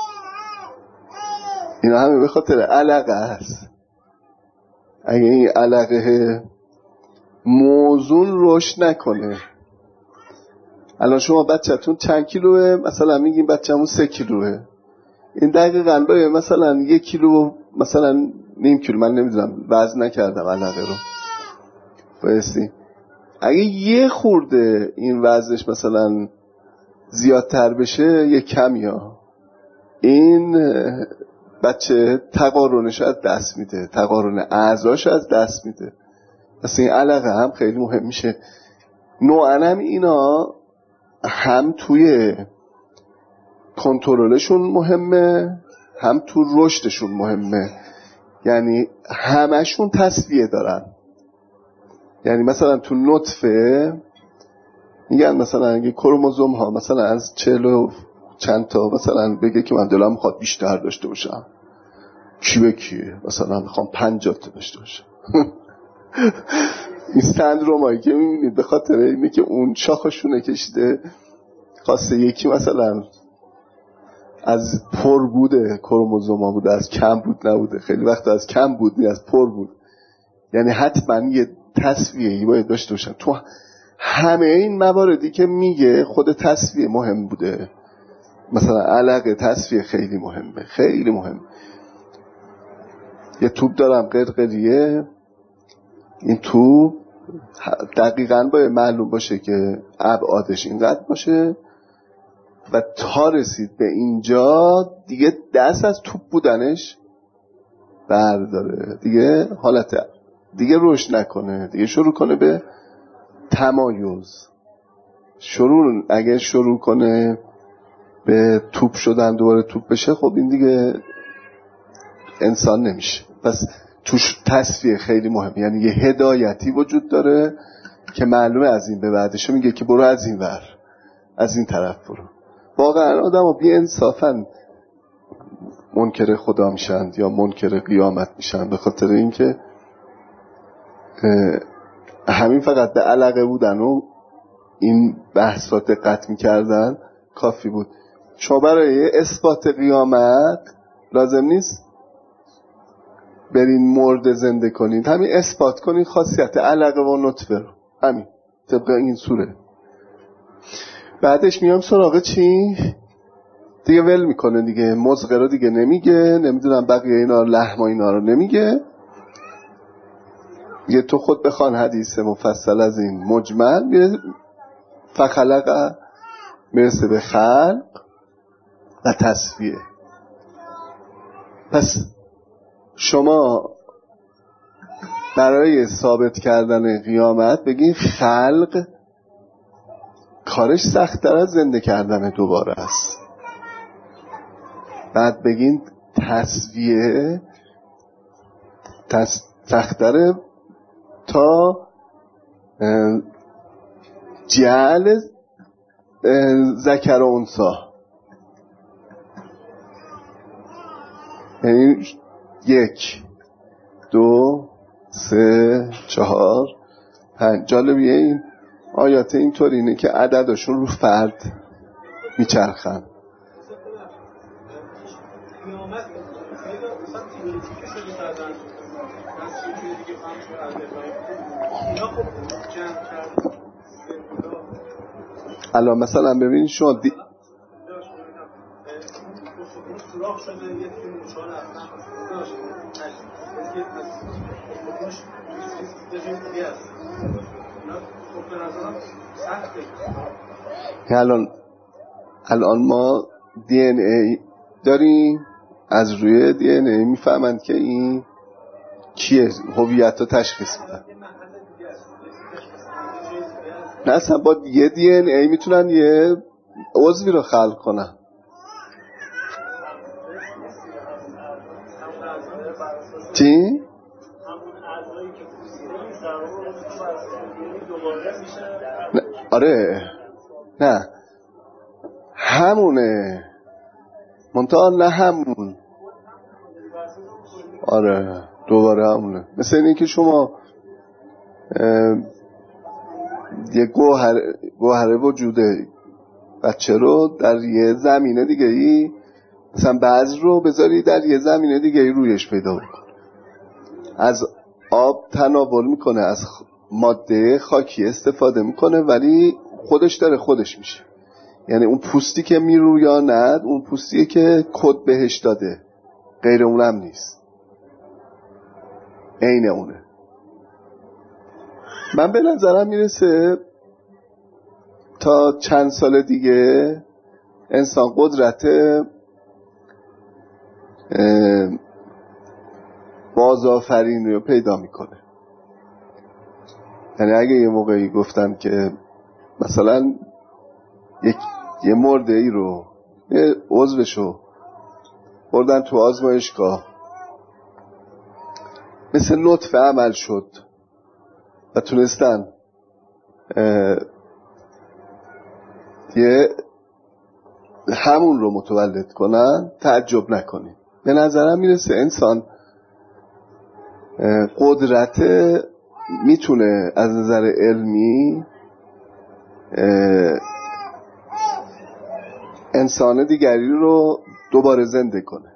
اینا همه به خاطر علقه است. اگه این علقه موزون رشد نکنه، الان شما بچه‌تون چند کیلوه؟ مثلا میگیم بچه‌مون سه کیلوه، این دقیقاً باید مثلا یک کیلو مثلا نیم کیلو، من نمیدونم وزن نکردم علقه رو بایستی، اگه یه خورده این وزنش مثلا زیادتر بشه یه کمی ها این بچه تقارنش از دست میده، تقارن اعضاش از دست میده. پس این علقه هم خیلی مهم میشه. نوعاً هم اینا هم توی کنترلشون مهمه هم تو رشدشون مهمه، یعنی همشون تسویه دارن. یعنی مثلا تو نطفه میگن مثلا اگه کروموزوم ها مثلا از چهل و چند تا مثلا بگه که من دلم میخواد بیشتر داشته باشم، کی به کیه مثلا میخوام پنجاه تا داشته باشم. این سندرومایی که میبینید به خاطر اینه که اون شاخشونه کشیده، خواسته یکی مثلا از پر بوده کروموزوم بوده، از کم بود نبوده، خیلی وقت از کم بود نی از پر بود. یعنی حتما یه تصفیه‌ای باید داشته باشن. تو همه این مواردی که میگه خود تصفیه مهم بوده. مثلا علقه تصفیه خیلی مهمه، خیلی مهم. یه توپ دارم قرقریه، این توپ دقیقاً باید معلوم باشه که ابعادش اینقدر باشه و تا رسید به اینجا دیگه دست از توپ بودنش برداره، دیگه حالت دیگه روش نکنه، دیگه شروع کنه به تمایز. شروع اگه شروع کنه به توپ شدن دوباره توپ بشه، خب این دیگه انسان نمیشه. پس توش تصفیه خیلی مهمه، یعنی یه هدایتی وجود داره که معلومه از این به بعدش میگه که برو از این ور، از این طرف برو. واقعا آدم ها بی انصافن منکر خدا میشن یا منکر قیامت میشن، به خاطر اینکه همین فقط به علقه بودن و این بحث را دقت میکردن کافی بود. شما برای اثبات قیامت لازم نیست برین مرد زنده کنید، همین اثبات کنید خاصیت علقه و نطفه رو، همین طبق این سوره. بعدش میام سراغ چی؟ دیگه ول میکنه دیگه، مزغه رو دیگه نمیگه، نمیدونم بقیه اینا لحم و اینا رو نمیگه. یه تو خود بخوان حدیث مفصل از این مجمل میره فخلق، میرسه به خلق و تصفیه. پس شما برای ثابت کردن قیامت بگین خلق کارش سخت‌تر از زنده کردن دوباره است، بعد بگین تصفیه سخت‌تره تا جعل ذکر و انثی. یعنی یک دو سه چهار پنج. جالبیه این آیات اینطور اینه که عددشون رو فرد میچرخن. الان مثلا ببینید شما دی... الان الان ما دی ان ای داریم، از روی دی ان ای میفهمند که این کیه، هویت رو تشخیص میدن. نه اصلا با یه دی ان ای میتونن یه عضوی رو خلق کنن. چی؟ نه. آره نه همونه منتها نه همون. آره دوباره همونه. مثل اینه که شما یه گوهر گوهره وجوده بچه رو در یه زمینه دیگه ای، مثلا بعض رو بذاری در یه زمینه دیگه ای رویش پیدا بکن، از آب تناول میکنه، از ماده خاکی استفاده میکنه، ولی خودش داره خودش میشه. یعنی اون پوستی که میرویاند اون پوستیه که کد بهش داده، غیر اونم نیست، عین اونه. من به نظرم میرسه تا چند سال دیگه انسان قدرت بازآفرینی رو پیدا میکنه. یعنی اگه یه موقعی گفتن که مثلا یک یه مرده ای رو یه عضوشو بردن تو آزمایشگاه، مثل نطفه عمل شد و تونستن یه همون رو متولد کنن، تعجب نکنید. به نظرم میرسه انسان قدرت میتونه از نظر علمی انسان دیگری رو دوباره زنده کنه.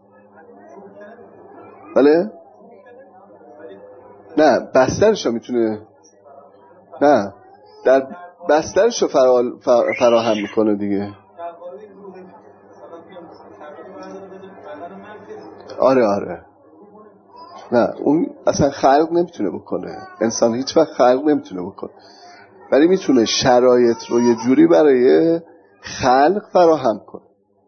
بله؟ نه بسترش رو میتونه، نه در بسترش رو فراهم میکنه دیگه. آره آره نه اون اصلا خلق نمیتونه بکنه، انسان هیچ وقت خلق نمیتونه بکنه، ولی میتونه شرایط رو یه جوری برای خلق فراهم کنه.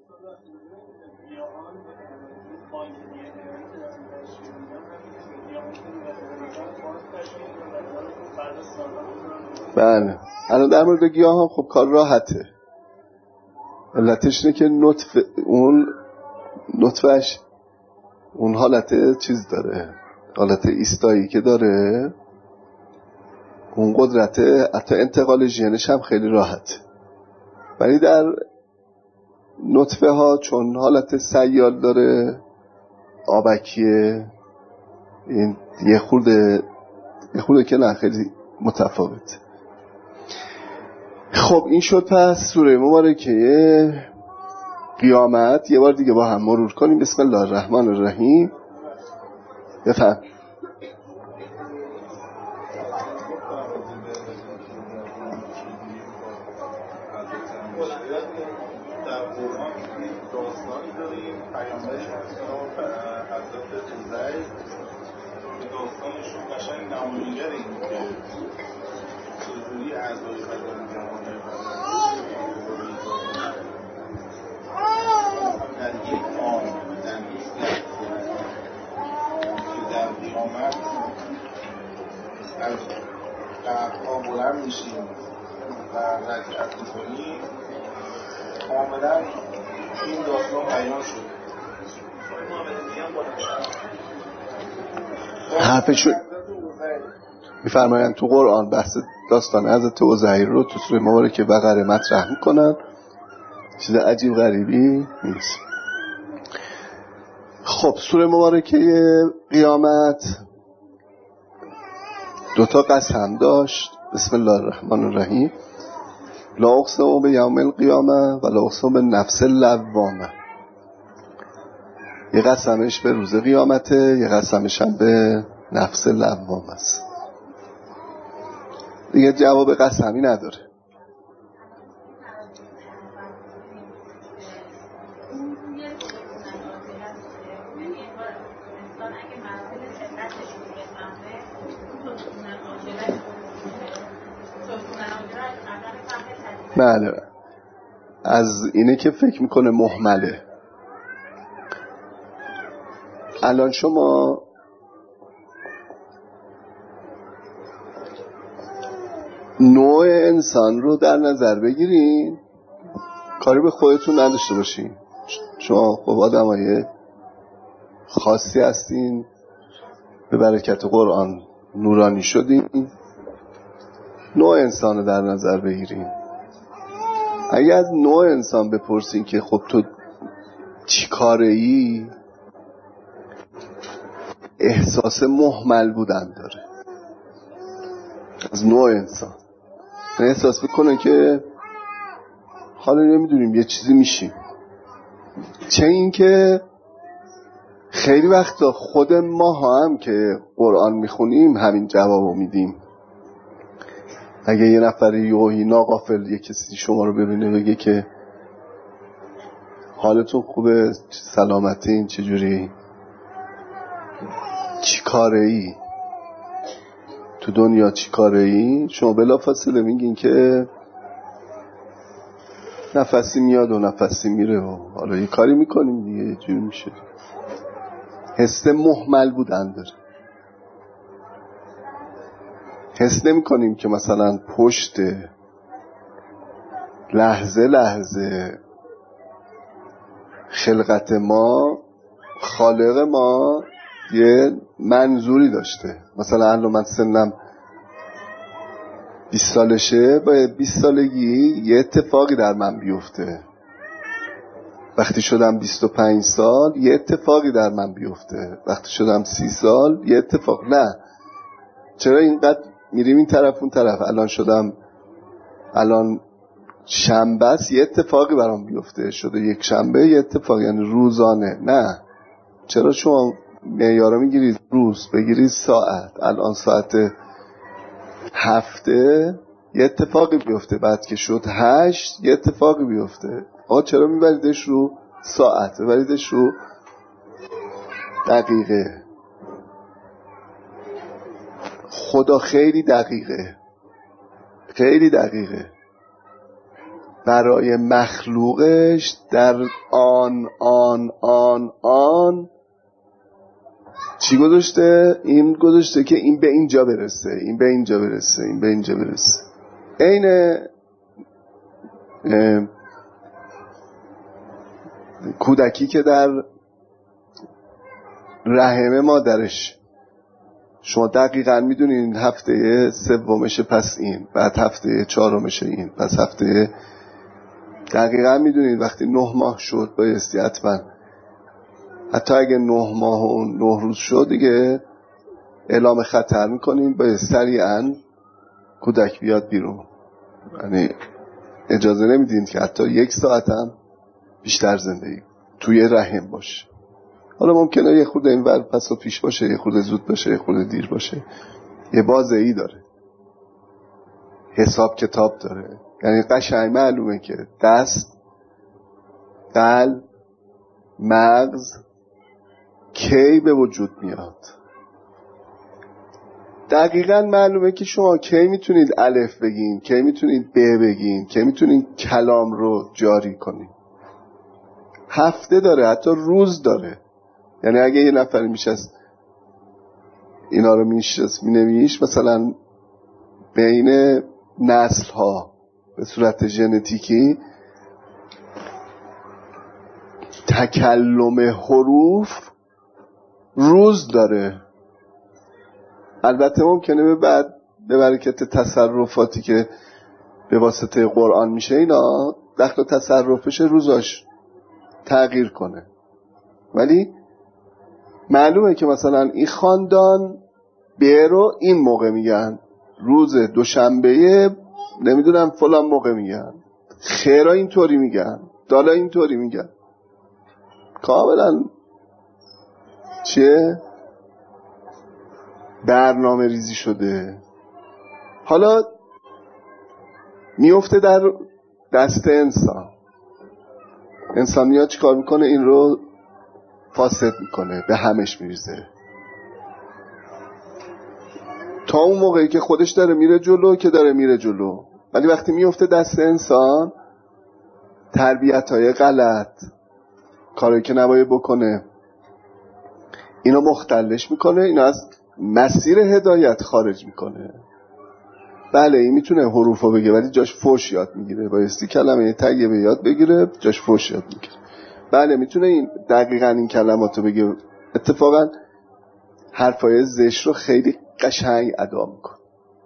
بله الان در مورد گیاه هم خب کار راحته، علتش اینه که نطفه اون نطفهش اون حالت چیز داره، حالت ایستایی که داره، اون قدرت حتی انتقال ژنش هم خیلی راحته. ولی در نطفه ها چون حالت سیال داره، آبکیه، این یه خورده یه خورده که نه خیلی متفاوت. خب این شد پس سوره مبارکه قیامت. یه بار دیگه با هم مرور کنیم. بسم الله الرحمن الرحیم. بفهم. بلند میشیم و رکعت میکنیم، کاملا این داستان بیان شده. حرفشون میفرمایند تو قرآن بحث داستان حضرت عزیر رو تو سوره مبارکه بقره مطرح میکنن، چیز عجیب غریبی نیست. خب سوره مبارکه قیامت دوتا قسم داشت. بسم الله الرحمن الرحیم. لا اقسم بیوم القیامه و لا اقسم بالنفس اللوامه. یه قسمش به روز قیامته، یه قسمش هم به نفس لوامه است. دیگه جواب قسمی نداره. بله از اینه که فکر میکنه مهمله. الان شما نوع انسان رو در نظر بگیرین، کاری به خودتون نداشته باشین. شما خب آدمای خاصی هستین، به برکت قرآن نورانی شدین. نوع انسان رو در نظر بگیرین. اگه از نوع انسان بپرسین که خب تو چی کاره ای، احساس مهمل بودن داره. از نوع انسان احساس بکنه که حالا نمیدونیم یه چیزی میشیم. چه این که خیلی وقتا خود ما هم که قرآن میخونیم همین جوابو میدیم. اگه یه نفری یوهی ناغافل یه کسی شما رو ببینه بگه که حالتون خوبه، سلامتین، چجوری، چی کاره ای، تو دنیا چی کاره ای، شما بلافاصله میگین که نفسی میاد و نفسی میره و حالا یه کاری میکنیم دیگه، یه جور میشه. حس مهمل بودن داره. حس نمی کنیم که مثلا پشت لحظه لحظه خلقت ما، خالق ما یه منظوری داشته. مثلا الان من سنم بیست سالشه، باید بیست سالگی یه اتفاقی در من بیفته. وقتی شدم بیست و پنج سال یه اتفاقی در من بیفته. وقتی شدم سی سال یه اتفاق. نه چرا اینقدر میریم این طرف اون طرف؟ الان شدم الان شنبه است یه اتفاقی برام بیفته، شده یک شنبه یه اتفاق، یعنی روزانه. نه چرا شما معیارا میگیرید روز، بگیرید ساعت. الان ساعت هفته یه اتفاقی بیفته، بعد که شد هشت یه اتفاقی بیفته. آقا چرا میبریدش رو ساعت؟ ببریدش رو دقیقه. خدا خیلی دقیقه، خیلی دقیقه برای مخلوقش در آن آن آن آن چی گذاشته؟ این گذاشته که این به اینجا برسه، این به اینجا برسه، این به اینجا برسه. این کودکی که در رحم مادرش، شما دقیقاً میدونین هفته سومشه پس این، بعد هفته چهارمشه این، پس هفته دقیقاً میدونین وقتی نه ماه شد بایستی حتما، حتی اگه نه ماه و نه روز شد دیگه اعلام خطر میکنین باید سریعاً کودک بیاد بیرون. یعنی اجازه نمیدین که حتی یک ساعت هم بیشتر زندگی توی رحم باشه. حالا ممکنه یه خورده این ور پس و پیش باشه، یه خورده زود باشه، یه خورده دیر باشه، یه بازه‌ای داره، حساب کتاب داره. یعنی قشنگ معلومه که دست، قلب، مغز کی به وجود میاد. دقیقاً معلومه که شما کی میتونید الف بگین، کی میتونید ب بگین، کی میتونید کلام رو جاری کنید. هفته داره، حتی روز داره. یعنی اگه یه نفر میشست اینا رو میشست مینویش مثلا بین نسل ها به صورت ژنتیکی تکلم حروف روز داره. البته ممکنه به بعد به برکت تصرفاتی که به واسطه قرآن میشه اینا دخل تصرفش روزاش تغییر کنه، ولی معلومه که مثلا این خاندان به رو این موقع میگن، روز دوشنبه نمیدونم فلان موقع میگن، خیرا اینطوری میگن، دالا اینطوری میگن، کاملا چیه برنامه ریزی شده. حالا میفته در دست انسان، انسان میاد چیکار میکنه؟ این رو فاسد میکنه، به همش میریزه تا اون موقعی که خودش داره میره جلو که داره میره جلو. ولی وقتی میفته دست انسان، تربیت های غلط، کاری که نباید بکنه، اینو مختلش میکنه، اینو از مسیر هدایت خارج میکنه. بله این میتونه حروفو بگه ولی جاش فوش یاد میگیره، بایستی کلمه طیبه یاد بگیره، جاش فوش یاد میگیره. بله میتونه این دقیقاً این کلماتو بگه، اتفاقاً حرفای زشت رو خیلی قشنگ ادا میکنه.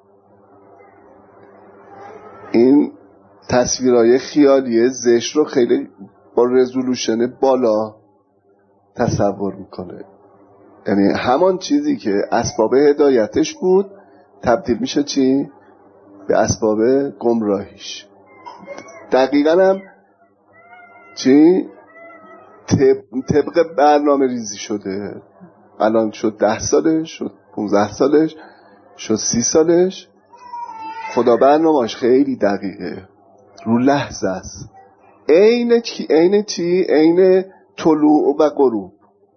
این تصویرهای خیالی زشت رو خیلی با رزولوشن بالا تصور میکنه. یعنی همان چیزی که اسباب هدایتش بود تبدیل میشه چی؟ به اسباب گمراهیش. دقیقاً هم چی؟ طبق برنامه ریزی شده. الان شد ده سالش، شد پونزده سالش، شد سی سالش. خدا برنامه‌اش خیلی دقیقه، رو لحظه است. عین چی؟ عین چی؟ عین طلوع و غروب.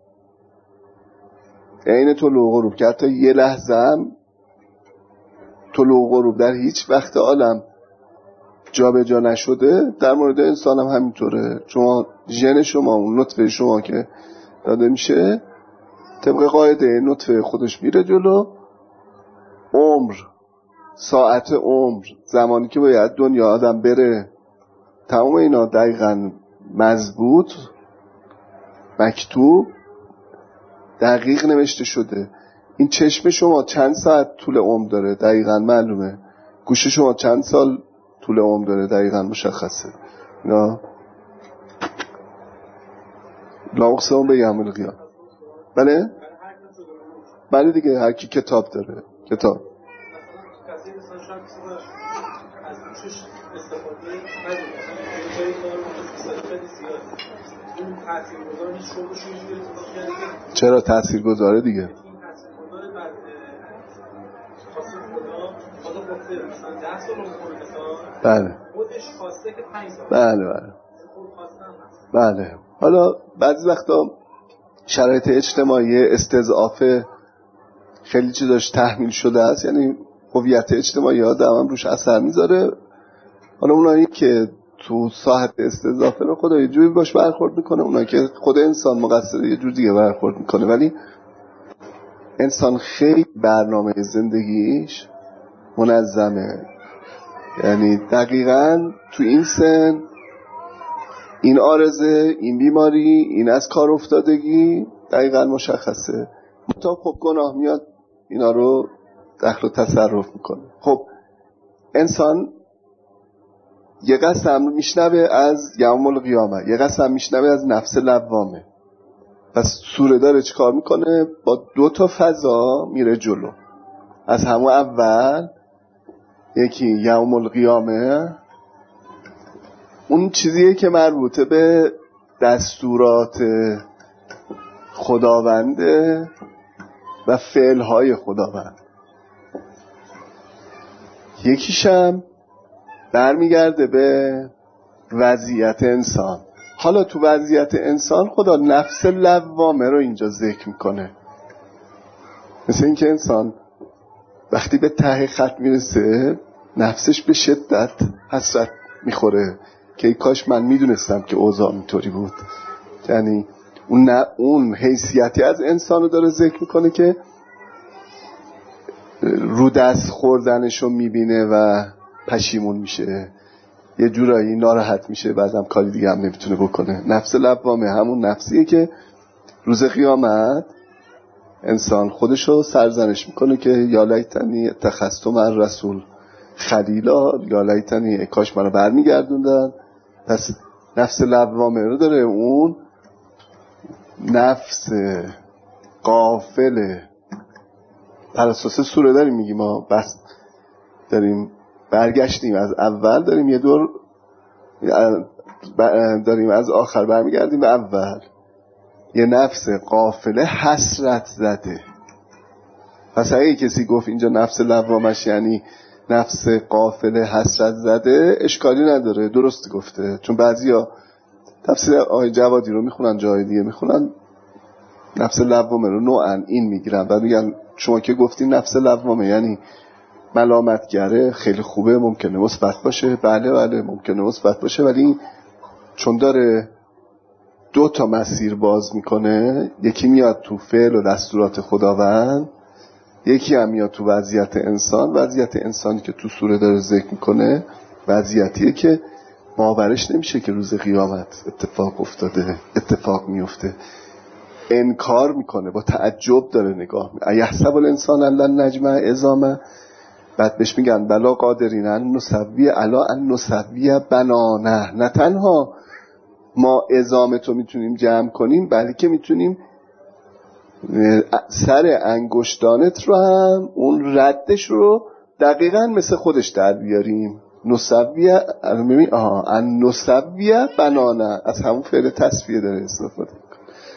عین طلوع و غروب که حتی یه لحظه هم طلوع و غروب در هیچ وقت عالم جا به جا نشده. در مورد انسان هم همینطوره. شما ژن شما، اون نطفه شما که داده میشه طبق قاعده نطفه خودش میره جلو. عمر، ساعت عمر، زمانی که باید دنیا آدم بره، تمام اینا دقیقاً مضبوط، مکتوب، دقیق نوشته شده. این چشم شما چند ساعت طول عمر داره دقیقاً معلومه. گوش شما چند سال طول عمر داره دقیقاً مشخصه. اینا لا اقسم بیوم القیامه. بله؟ بله دیگه، هر کی کتاب داره. کتاب چرا تأثیر گذاره دیگه؟ بله بله بله بله. حالا بعضی وقتا شرایط اجتماعی، استضعاف خیلی چیزاش تحمیل شده است، یعنی هویت اجتماعی ها دوام روش اثر میذاره. حالا اونایی که تو ساحت استضافه رو خدا یه جوری باش برخورد میکنه، اونایی که خود انسان مقصره یه جور دیگه برخورد میکنه. ولی انسان خیلی برنامه زندگیش منظمه، یعنی دقیقاً تو این سن این آرزه، این بیماری، این از کار افتادگی دقیقاً مشخصه. تا خب گناه میاد اینا رو دخل و تصرف میکنه. خب انسان یه قسم میشنوه از یوم القیامه، یه قسم میشنوه از نفس لوامه. پس سوره داره چی کار میکنه؟ با دو تا فضا میره جلو. از همون اول یکی یوم القیامه، اون چیزیه که مربوطه به دستورات خداونده و فعلهای خداوند. یکیشم برمیگرده به وضعیت انسان. حالا تو وضعیت انسان خدا نفس لوامه رو اینجا ذکر میکنه. مثل این که انسان وقتی به ته خط میرسه نفسش به شدت حسرت میخوره که ای کاش من میدونستم که اوضاع اینطوری بود. یعنی اون, نه اون حیثیتی از انسان رو داره ذکر میکنه که رو دست خوردنش رو میبینه و پشیمون میشه، یه جورایی ناراحت میشه، بعدم کاری دیگه هم نمیتونه بکنه. نفس لوامه همون نفسیه که روز قیامت انسان خودشو سرزنش میکنه که یا لیتنی اتخذت مع الرسول خلیلا، یا لیتنی کاش منو برمیگردوندن. پس نفس لوامه رو داره، اون نفس غافله. پر اساس سوره داریم میگیم ما، بس داریم برگشتیم از اول، داریم یه دور داریم از آخر برمیگردیم به اول. یه نفس غافله حسرت زده. پس اگه کسی گفت اینجا نفس لوامش یعنی نفس غافله حسرت زده، اشکالی نداره، درست گفته. چون بعضیا تفسیر آیه جوادی رو میخونن، جای دیگه میخونن نفس لوامه رو نوعا این میگیرن، بعد میگن شما که گفتین نفس لوامه یعنی ملامتگره، خیلی خوبه، ممکنه مثبت باشه. بله بله ممکنه مثبت باشه، ولی چون داره دو تا مسیر باز میکنه، یکی میاد تو فعل و دستورات خداوند، یکی هم میاد تو وضعیت انسان. وضعیت انسانی که تو سوره داره ذکر میکنه وضعیتیه که باورش نمیشه که روز قیامت اتفاق افتاده، اتفاق میفته. انکار میکنه، با تعجب داره نگاه میکنه. ایحسب الانسان ان نجمع عظامه، بعد بهش میگن بلا قادرین ان نسوی الا ان نسوی بنانه. نه تنها ما عظامتو میتونیم جمع کنیم، بلکه میتونیم سر انگشتانت رو هم اون ردش رو دقیقاً مثل خودش در بیاریم. نسوی آها ان نسوی بنانه، از همون فعل تسویه داره استفاده میکنه.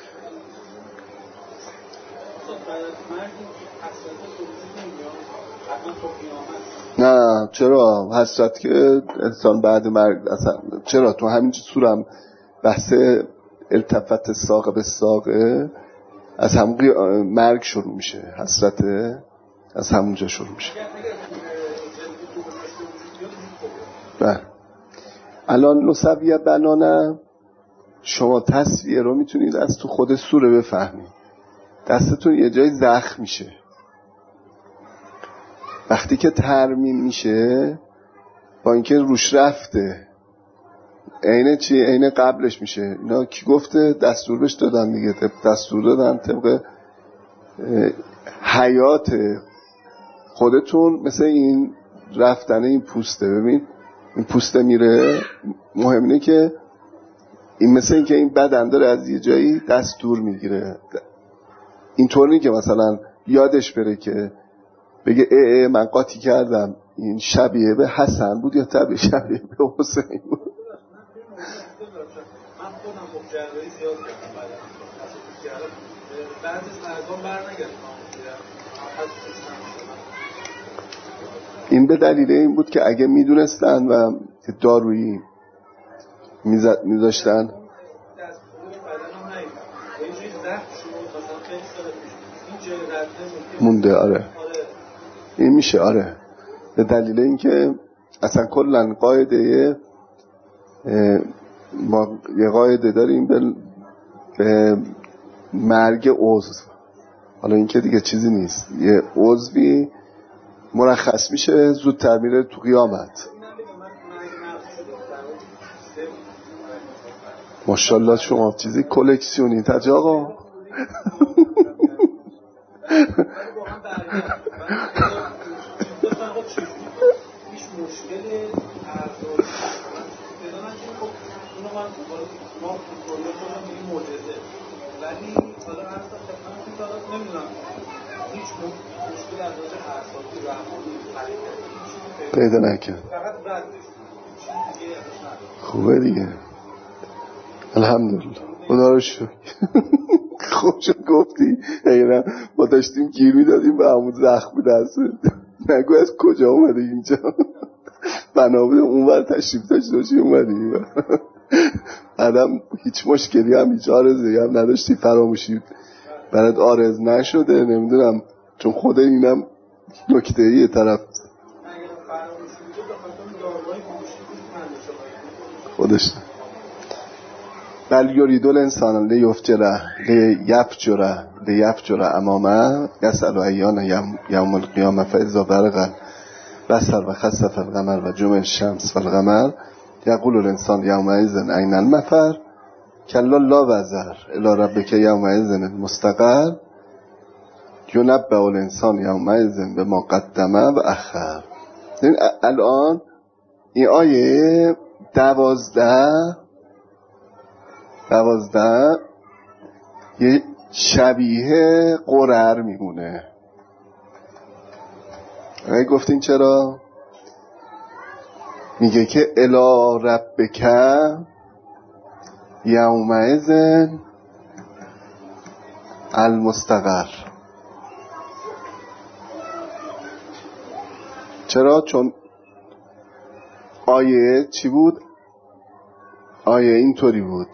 نه چرا حسرت که انسان بعد مرگ اصلا، چرا تو همین سورم بحث التفت ساق به ساقه از همون مرگ شروع میشه، حسرت از همونجا شروع میشه. نه الان نسویه بنانه، شما تصویه رو میتونید از تو خود سوره بفهمید. دستتون یه جای زخم میشه، وقتی که ترمیم میشه با اینکه روش رفته عین چی؟ عین قبلش میشه. اینا کی گفته؟ دستور بهش دادن دیگه، دستور دادن طبق حیات خودتون. مثل این رفتن این پوسته، ببین این پوسته میره، مهم اینه که این مثل این که این بدن داره از یه جایی دستور میگیره. اینطور نیست که مثلا یادش بره که بگه اه اه من قاطی کردم، این شبیه به حسن بود یا طبیعه شبیه به حسین بود. من خودم خب جراحی زیاد کردم، بعد از مردم برنگردم. این به دلیل این بود که اگه میدونستن و دارویی میذاشتن این مونده. آره این میشه. آره به دلیل اینکه اصلا کلا قاعده ما یه قاعده داریم به, به مرگ عضو. حالا این که دیگه چیزی نیست، یه عضوی مرخص میشه زودتر میره تو قیامت. ماشاءالله شما چیزی کلکسیونی تاج آقا. پیدا نکرد. خوبه دیگه، الحمدلله، خدا رو شکر. خوب شد گفتی. اینا ما داشتیم گیر میدادیم به همون زخم دست، نگو از کجا اومده اینجا. بنا بوده اونور تشریف داشته باشی اومدیم. بعدم هیچ مشکلی هم هیچ آرزی هم نداشتی، فراموشی برات آرز نشده، نمیدونم چون خود اینم نکته ایه طرف خودش. بل یرید الانسان لیفجر لیفجر لیفجر امامه یسأل ایان یوم القیامه فاذا برق البصر و خسف القمر و جمع الشمس و القمر یقول الانسان یومئذ این المفر کلا لا وزر الی ربک یومئذ المستقر ینبأ الانسان یومئذ بما قدمه و اخر. الان این آیه دوازده دوازده یه شبیه قرر میمونه. اگه گفتین چرا؟ میگه که الی ربک یومئذ المستقر. چرا؟ چون آیه چی بود؟ آیه اینطوری بود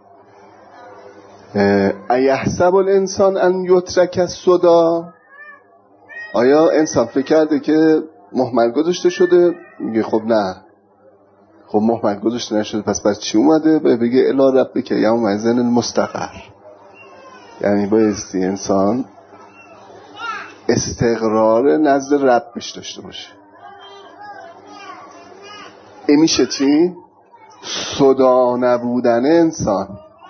ایحسب الانسان ان یترک سدی. آیا انسان فکر کرده که مهمل گذاشته شده؟ میگه خب نه، خب مهمل گذاشته نشده، پس بس چی اومده؟ بگه الی ربک یومئذ المستقر، یعنی بایستی انسان استقرار نزد ربش داشته باشه. این میشه چی؟ صدا نبودن انسان،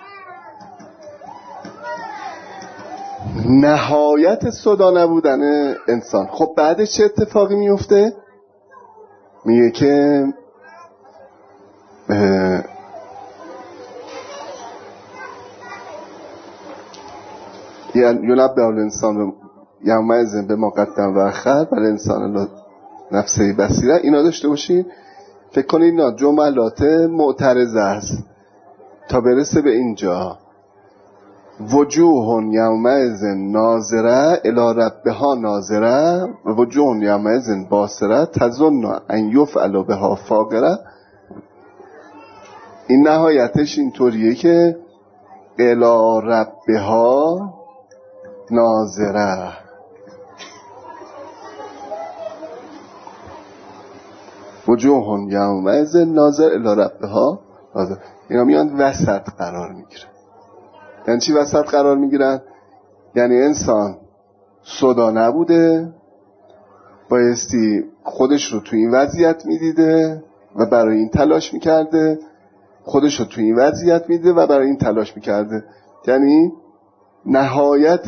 نهایت صدا نبودن انسان. خب بعدش چه اتفاقی میفته؟ میگه که ینبأ الانسان یومئذ بما قدم و اخر و الانسان نفسه بصیره. اینا داشته باشین، فکر کنید اینا جملات معترضه است تا برسه به اینجا. وجوه یومئذ ناظره الی ربها ناظره و وجوه یومئذ باسره تظن ان یفعل بها فاقره. این نهایتش اینطوریه که الی ربها ناظره. وجوه یومئذ ناظر الی ربها ناظر. اینا میان وسط قرار میگیرن. یعنی چی وسط قرار میگیرن؟ یعنی انسان صدا نبوده، بایستی خودش رو تو این وضعیت میدیده و برای این تلاش میکرده، خودش رو تو این وضعیت میدیده و برای این تلاش میکرده. یعنی نهایت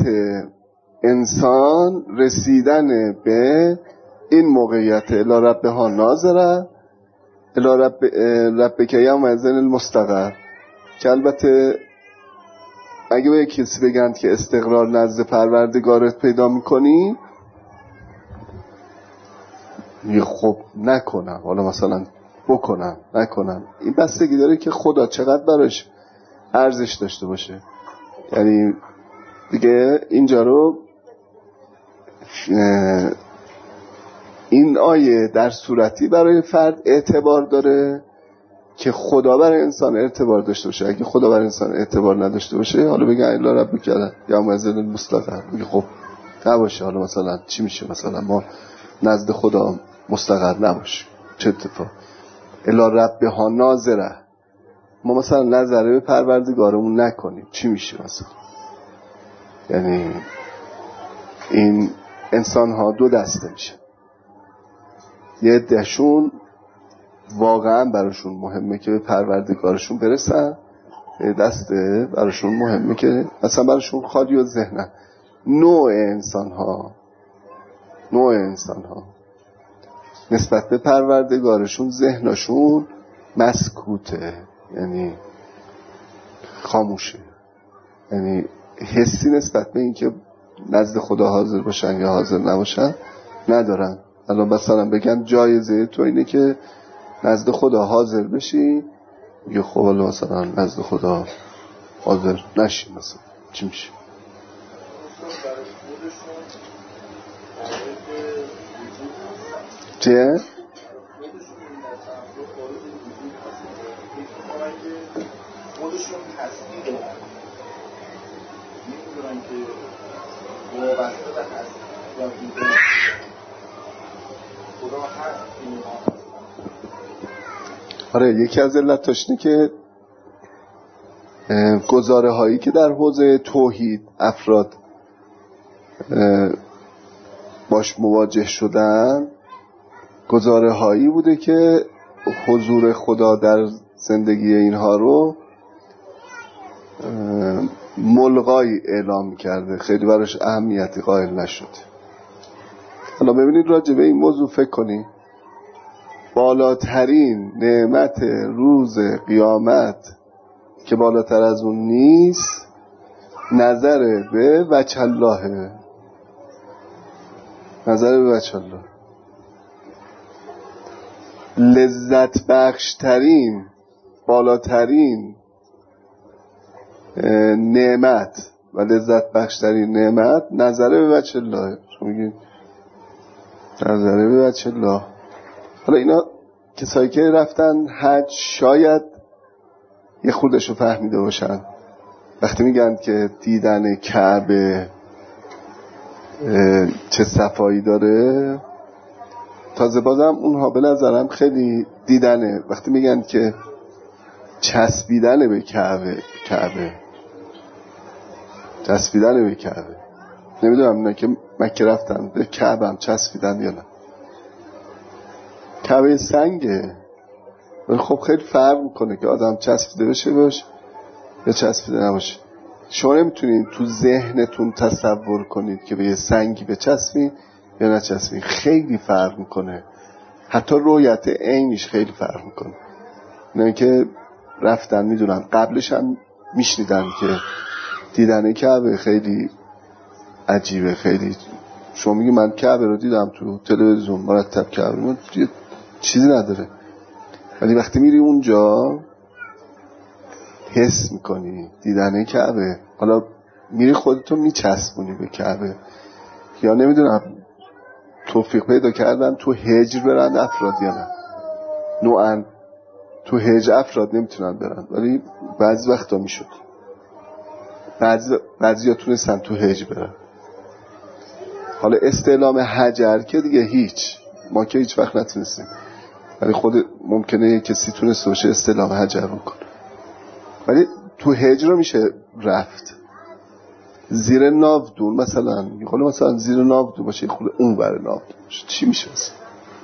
انسان رسیدن به این موقعیت الی ربها ناظره الی رب ربک یومئذ المستقر. که البته اگه به کسی بگن که استقرار نزد پروردگارت پیدا میکنی، یه خب نکنم، حالا مثلا بکنم نکنم، این بستگی داره که خدا چقدر براش ارزش داشته باشه. یعنی دیگه اینجا رو این آیه در صورتی برای فرد اعتبار داره که خدا برای انسان اعتبار داشته باشه. اگه خدا برای انسان اعتبار نداشته باشه، حالا بگه الا ربک یومئذ المستقر، بگه خب نباشه، حالا مثلا چی میشه؟ مثلا ما نزد خدا مستقر نباشه، چه اتفاق؟ الا ربها ناظره، ما مثلا نظره به پروردگارمون نکنیم، چی میشه مثلا؟ یعنی این انسان ها دو دسته میشه. یه عده‌شون واقعا براشون مهمه که به پروردگارشون برسن، یه دسته براشون مهمه که مثلا براشون خالی و ذهنن. نوع انسان ها نوع انسان ها نسبت به پروردگارشون ذهنشون مسکوته، یعنی خاموشه، یعنی حسی نسبت به این که نزد خدا حاضر باشن یا حاضر نباشن ندارن. الان مثلا بگن جایزه تو اینه که نزد خدا حاضر بشی، یا خب الان مثلا نزد خدا حاضر نشی، مثلا چی میشه؟ چه؟ خودشون تصدیقه میدونن که وابسته به تصدیق یا دیدن خدا هست این ما هست. آره، یکی از علتاش اینه که گزاره هایی که در حوزه توحید افراد باش مواجه شدن گزاره هایی بوده که حضور خدا در زندگی اینها رو ملغای اعلام کرده، خیلی براش اهمیتی قائل نشد. حالا ببینید راجع به این موضوع فکر کنید. بالاترین نعمت روز قیامت که بالاتر از اون نیست نظر به وجه الله، نظر به وجه الله. لذت بخشترین بالاترین نعمت و لذت بخشترین نعمت نظر به وجه الله. شما میگید نظر به وجه الله. حالا اینا کسایی که رفتن حج شاید یه خودشو فهمیده باشن وقتی میگن که دیدن کعبه چه صفایی داره. تازه بازم اونها به نظرم خیلی دیدنه وقتی میگن که چسبیدن به کعبه کعبه چسبیدن به کعبه. نمیدونم اینا که مکه رفتن به کعبه هم چسبیدن یا نه. کعبه سنگه ولی خب خیلی فرق میکنه که آدم چسبیده بشه باش یا چسبیده نباشه. شما نمیتونید تو ذهنتون تصور کنید که به یه سنگی بچسبید یا نچسبید، خیلی فرق میکنه. حتی رویت عینیش خیلی فرق میکنه. نه که رفتن میدونن، قبلش هم میشنیدن که دیدن کعبه خیلی عجیبه، خیلی شما میگی من کعبه رو دیدم تو تلویزیون مرتب کعبه چیزی نداره، ولی وقتی میری اونجا حس میکنی دیدن کعبه. حالا میری خودتو میچسبونی به کعبه یا نمیدونم توفیق پیدا کردن تو هجر برن افراد یا نه. نوعا تو هجر افراد نمیتونن برن ولی بعضی وقتا میشد، بعضی بعضی ها تونستن تو هجر برن. حالا استعلام حجر که دیگه هیچ، ما که هیچ وقت نتونستیم، ولی خود ممکنه کسی تونست باشه استعلام حجر بکنه. ولی تو هجر رو میشه رفت. زیر ناودون مثلا یه خود مثلا زیر ناودون باشه، یه خود اون بر ناودون باشه، چی میشه مثلا؟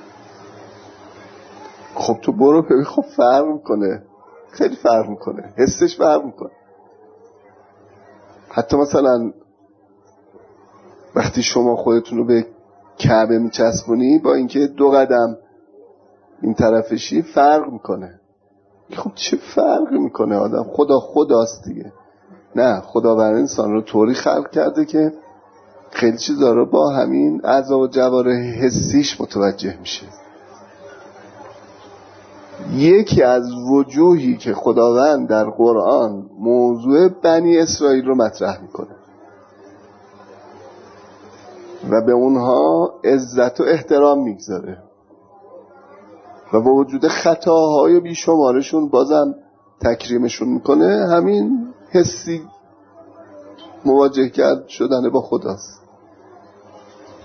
خب تو برو ببین، خب فرق میکنه، خیلی فرق میکنه، حسش فرق میکنه. حتی مثلا وقتی شما خودتون رو به کعبه میچسبونی با اینکه دو قدم این طرفشی فرق میکنه. خب چه فرقی میکنه؟ آدم خدا خداست دیگه. نه، خداوند انسان رو طوری خلق کرده که خیلی چیزا رو با همین اعضا و جوارح حسیش متوجه میشه. یکی از وجوهی که خداوند در قرآن موضوع بنی اسرائیل رو مطرح میکنه و به اونها عزت و احترام میگذاره و با وجود خطاهای بیشمارشون بازم تکریمشون میکنه، همین حسی مواجه کرد شدن با خداست.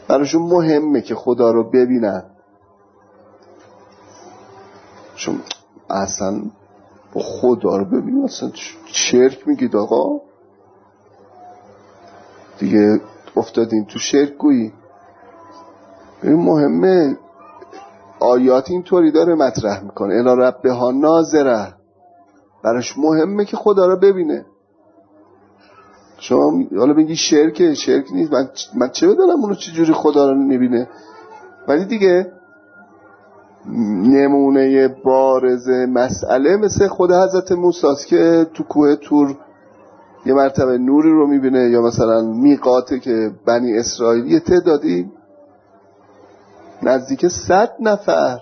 براشون مهمه که خدا رو ببینن. چون اصلا خدا رو ببینن اصلا شرک میگید آقا دیگه افتادین تو شرک گویی. ببین مهمه آیات اینطوری داره مطرح میکنه الی ربها ناظره، براش مهمه که خدا رو ببینه. شما حالا بگی شرکه، شرک نیست، من, من چه بدونم اونو چجوری خدا رو میبینه. ولی دیگه نمونه بارز مسئله مثل خود حضرت موسی است که تو کوه تور یه مرتبه نوری رو میبینه، یا مثلا میقاته که بنی اسرائیل یه تعدادی نزدیک صد نفر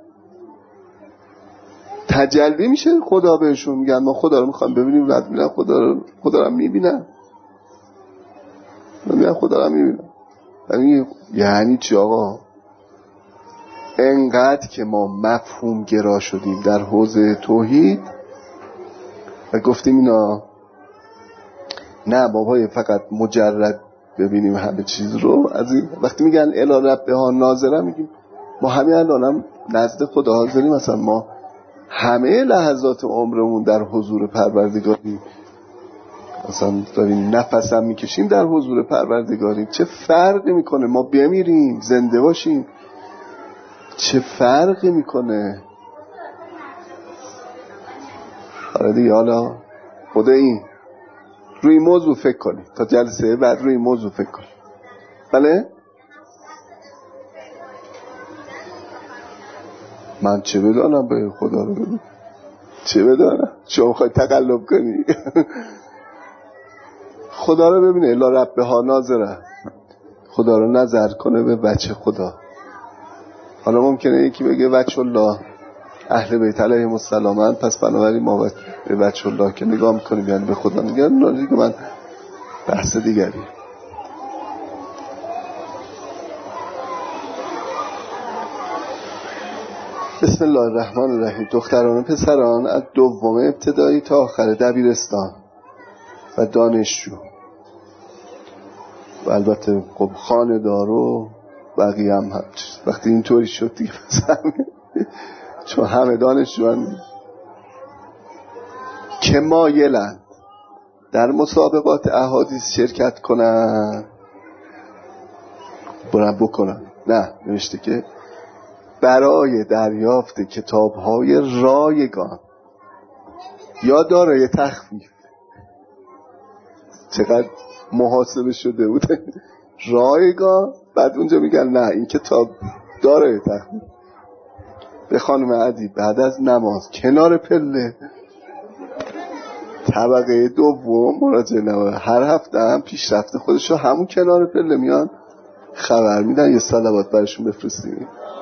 تجلی میشه خدا بهشون، میگن ما خدا رو میخوام ببینیم، رد میرن خدا رو خدا رو میبینن میگن خدا رو میبینن. یعنی چی آقا؟ انقدر که ما مفهوم گرا شدیم در حوزه توحید و گفتیم اینا نه بابای فقط مجرد ببینیم همه چیز رو. از این وقتی میگن الی ربها ناظره، میگیم ما همین الان هم نزد خدا حاضریم، مثلا ما همه لحظات عمرمون در حضور پروردگاریم، مثلا داریم نفس هم میکشیم در حضور پروردگاریم. چه فرقی میکنه ما بمیریم زنده باشیم؟ چه فرقی میکنه؟ آره دیگه. حالا خدا این روی موضوع فکر کنی تا جلسه بعد روی موضوع فکر کنی. بله من چه بدانم به خدا رو ببین، چه بدانم شما خواهی تقلب کنی خدا رو ببینه الا ربها ناظره، خدا رو نظر کنه به بچه خدا. حالا ممکنه یکی بگه بچه الله اهل بیت علیهم السلام، پس بنابراین ما به بچه الله که نگاه میکنیم یعنی به خدا نگاه. نه دیگه، من بحث دیگری. بسم الله الرحمن الرحیم. دختران و پسران از دوم ابتدایی تا آخر دبیرستان و دانشجو و البته خب خانه‌دار و بقیه هم هم وقتی اینطوری شد دیگه چون همه دانشجوان که مایلن در مسابقات احادیث شرکت کنن برن بکنن. نه نوشته که برای دریافت کتاب‌های رایگان یا دارای تخفیف. چقدر محاسبه شده بود رایگان، بعد اونجا میگن نه این کتاب دارای تخفیف. به خانم عدی بعد از نماز کنار پله طبقه دوم مراجعه نماز، هر هفته هم پیشرفت خودشو همون کنار پله میان خبر میدن، یه صلوات برشون بفرستیم.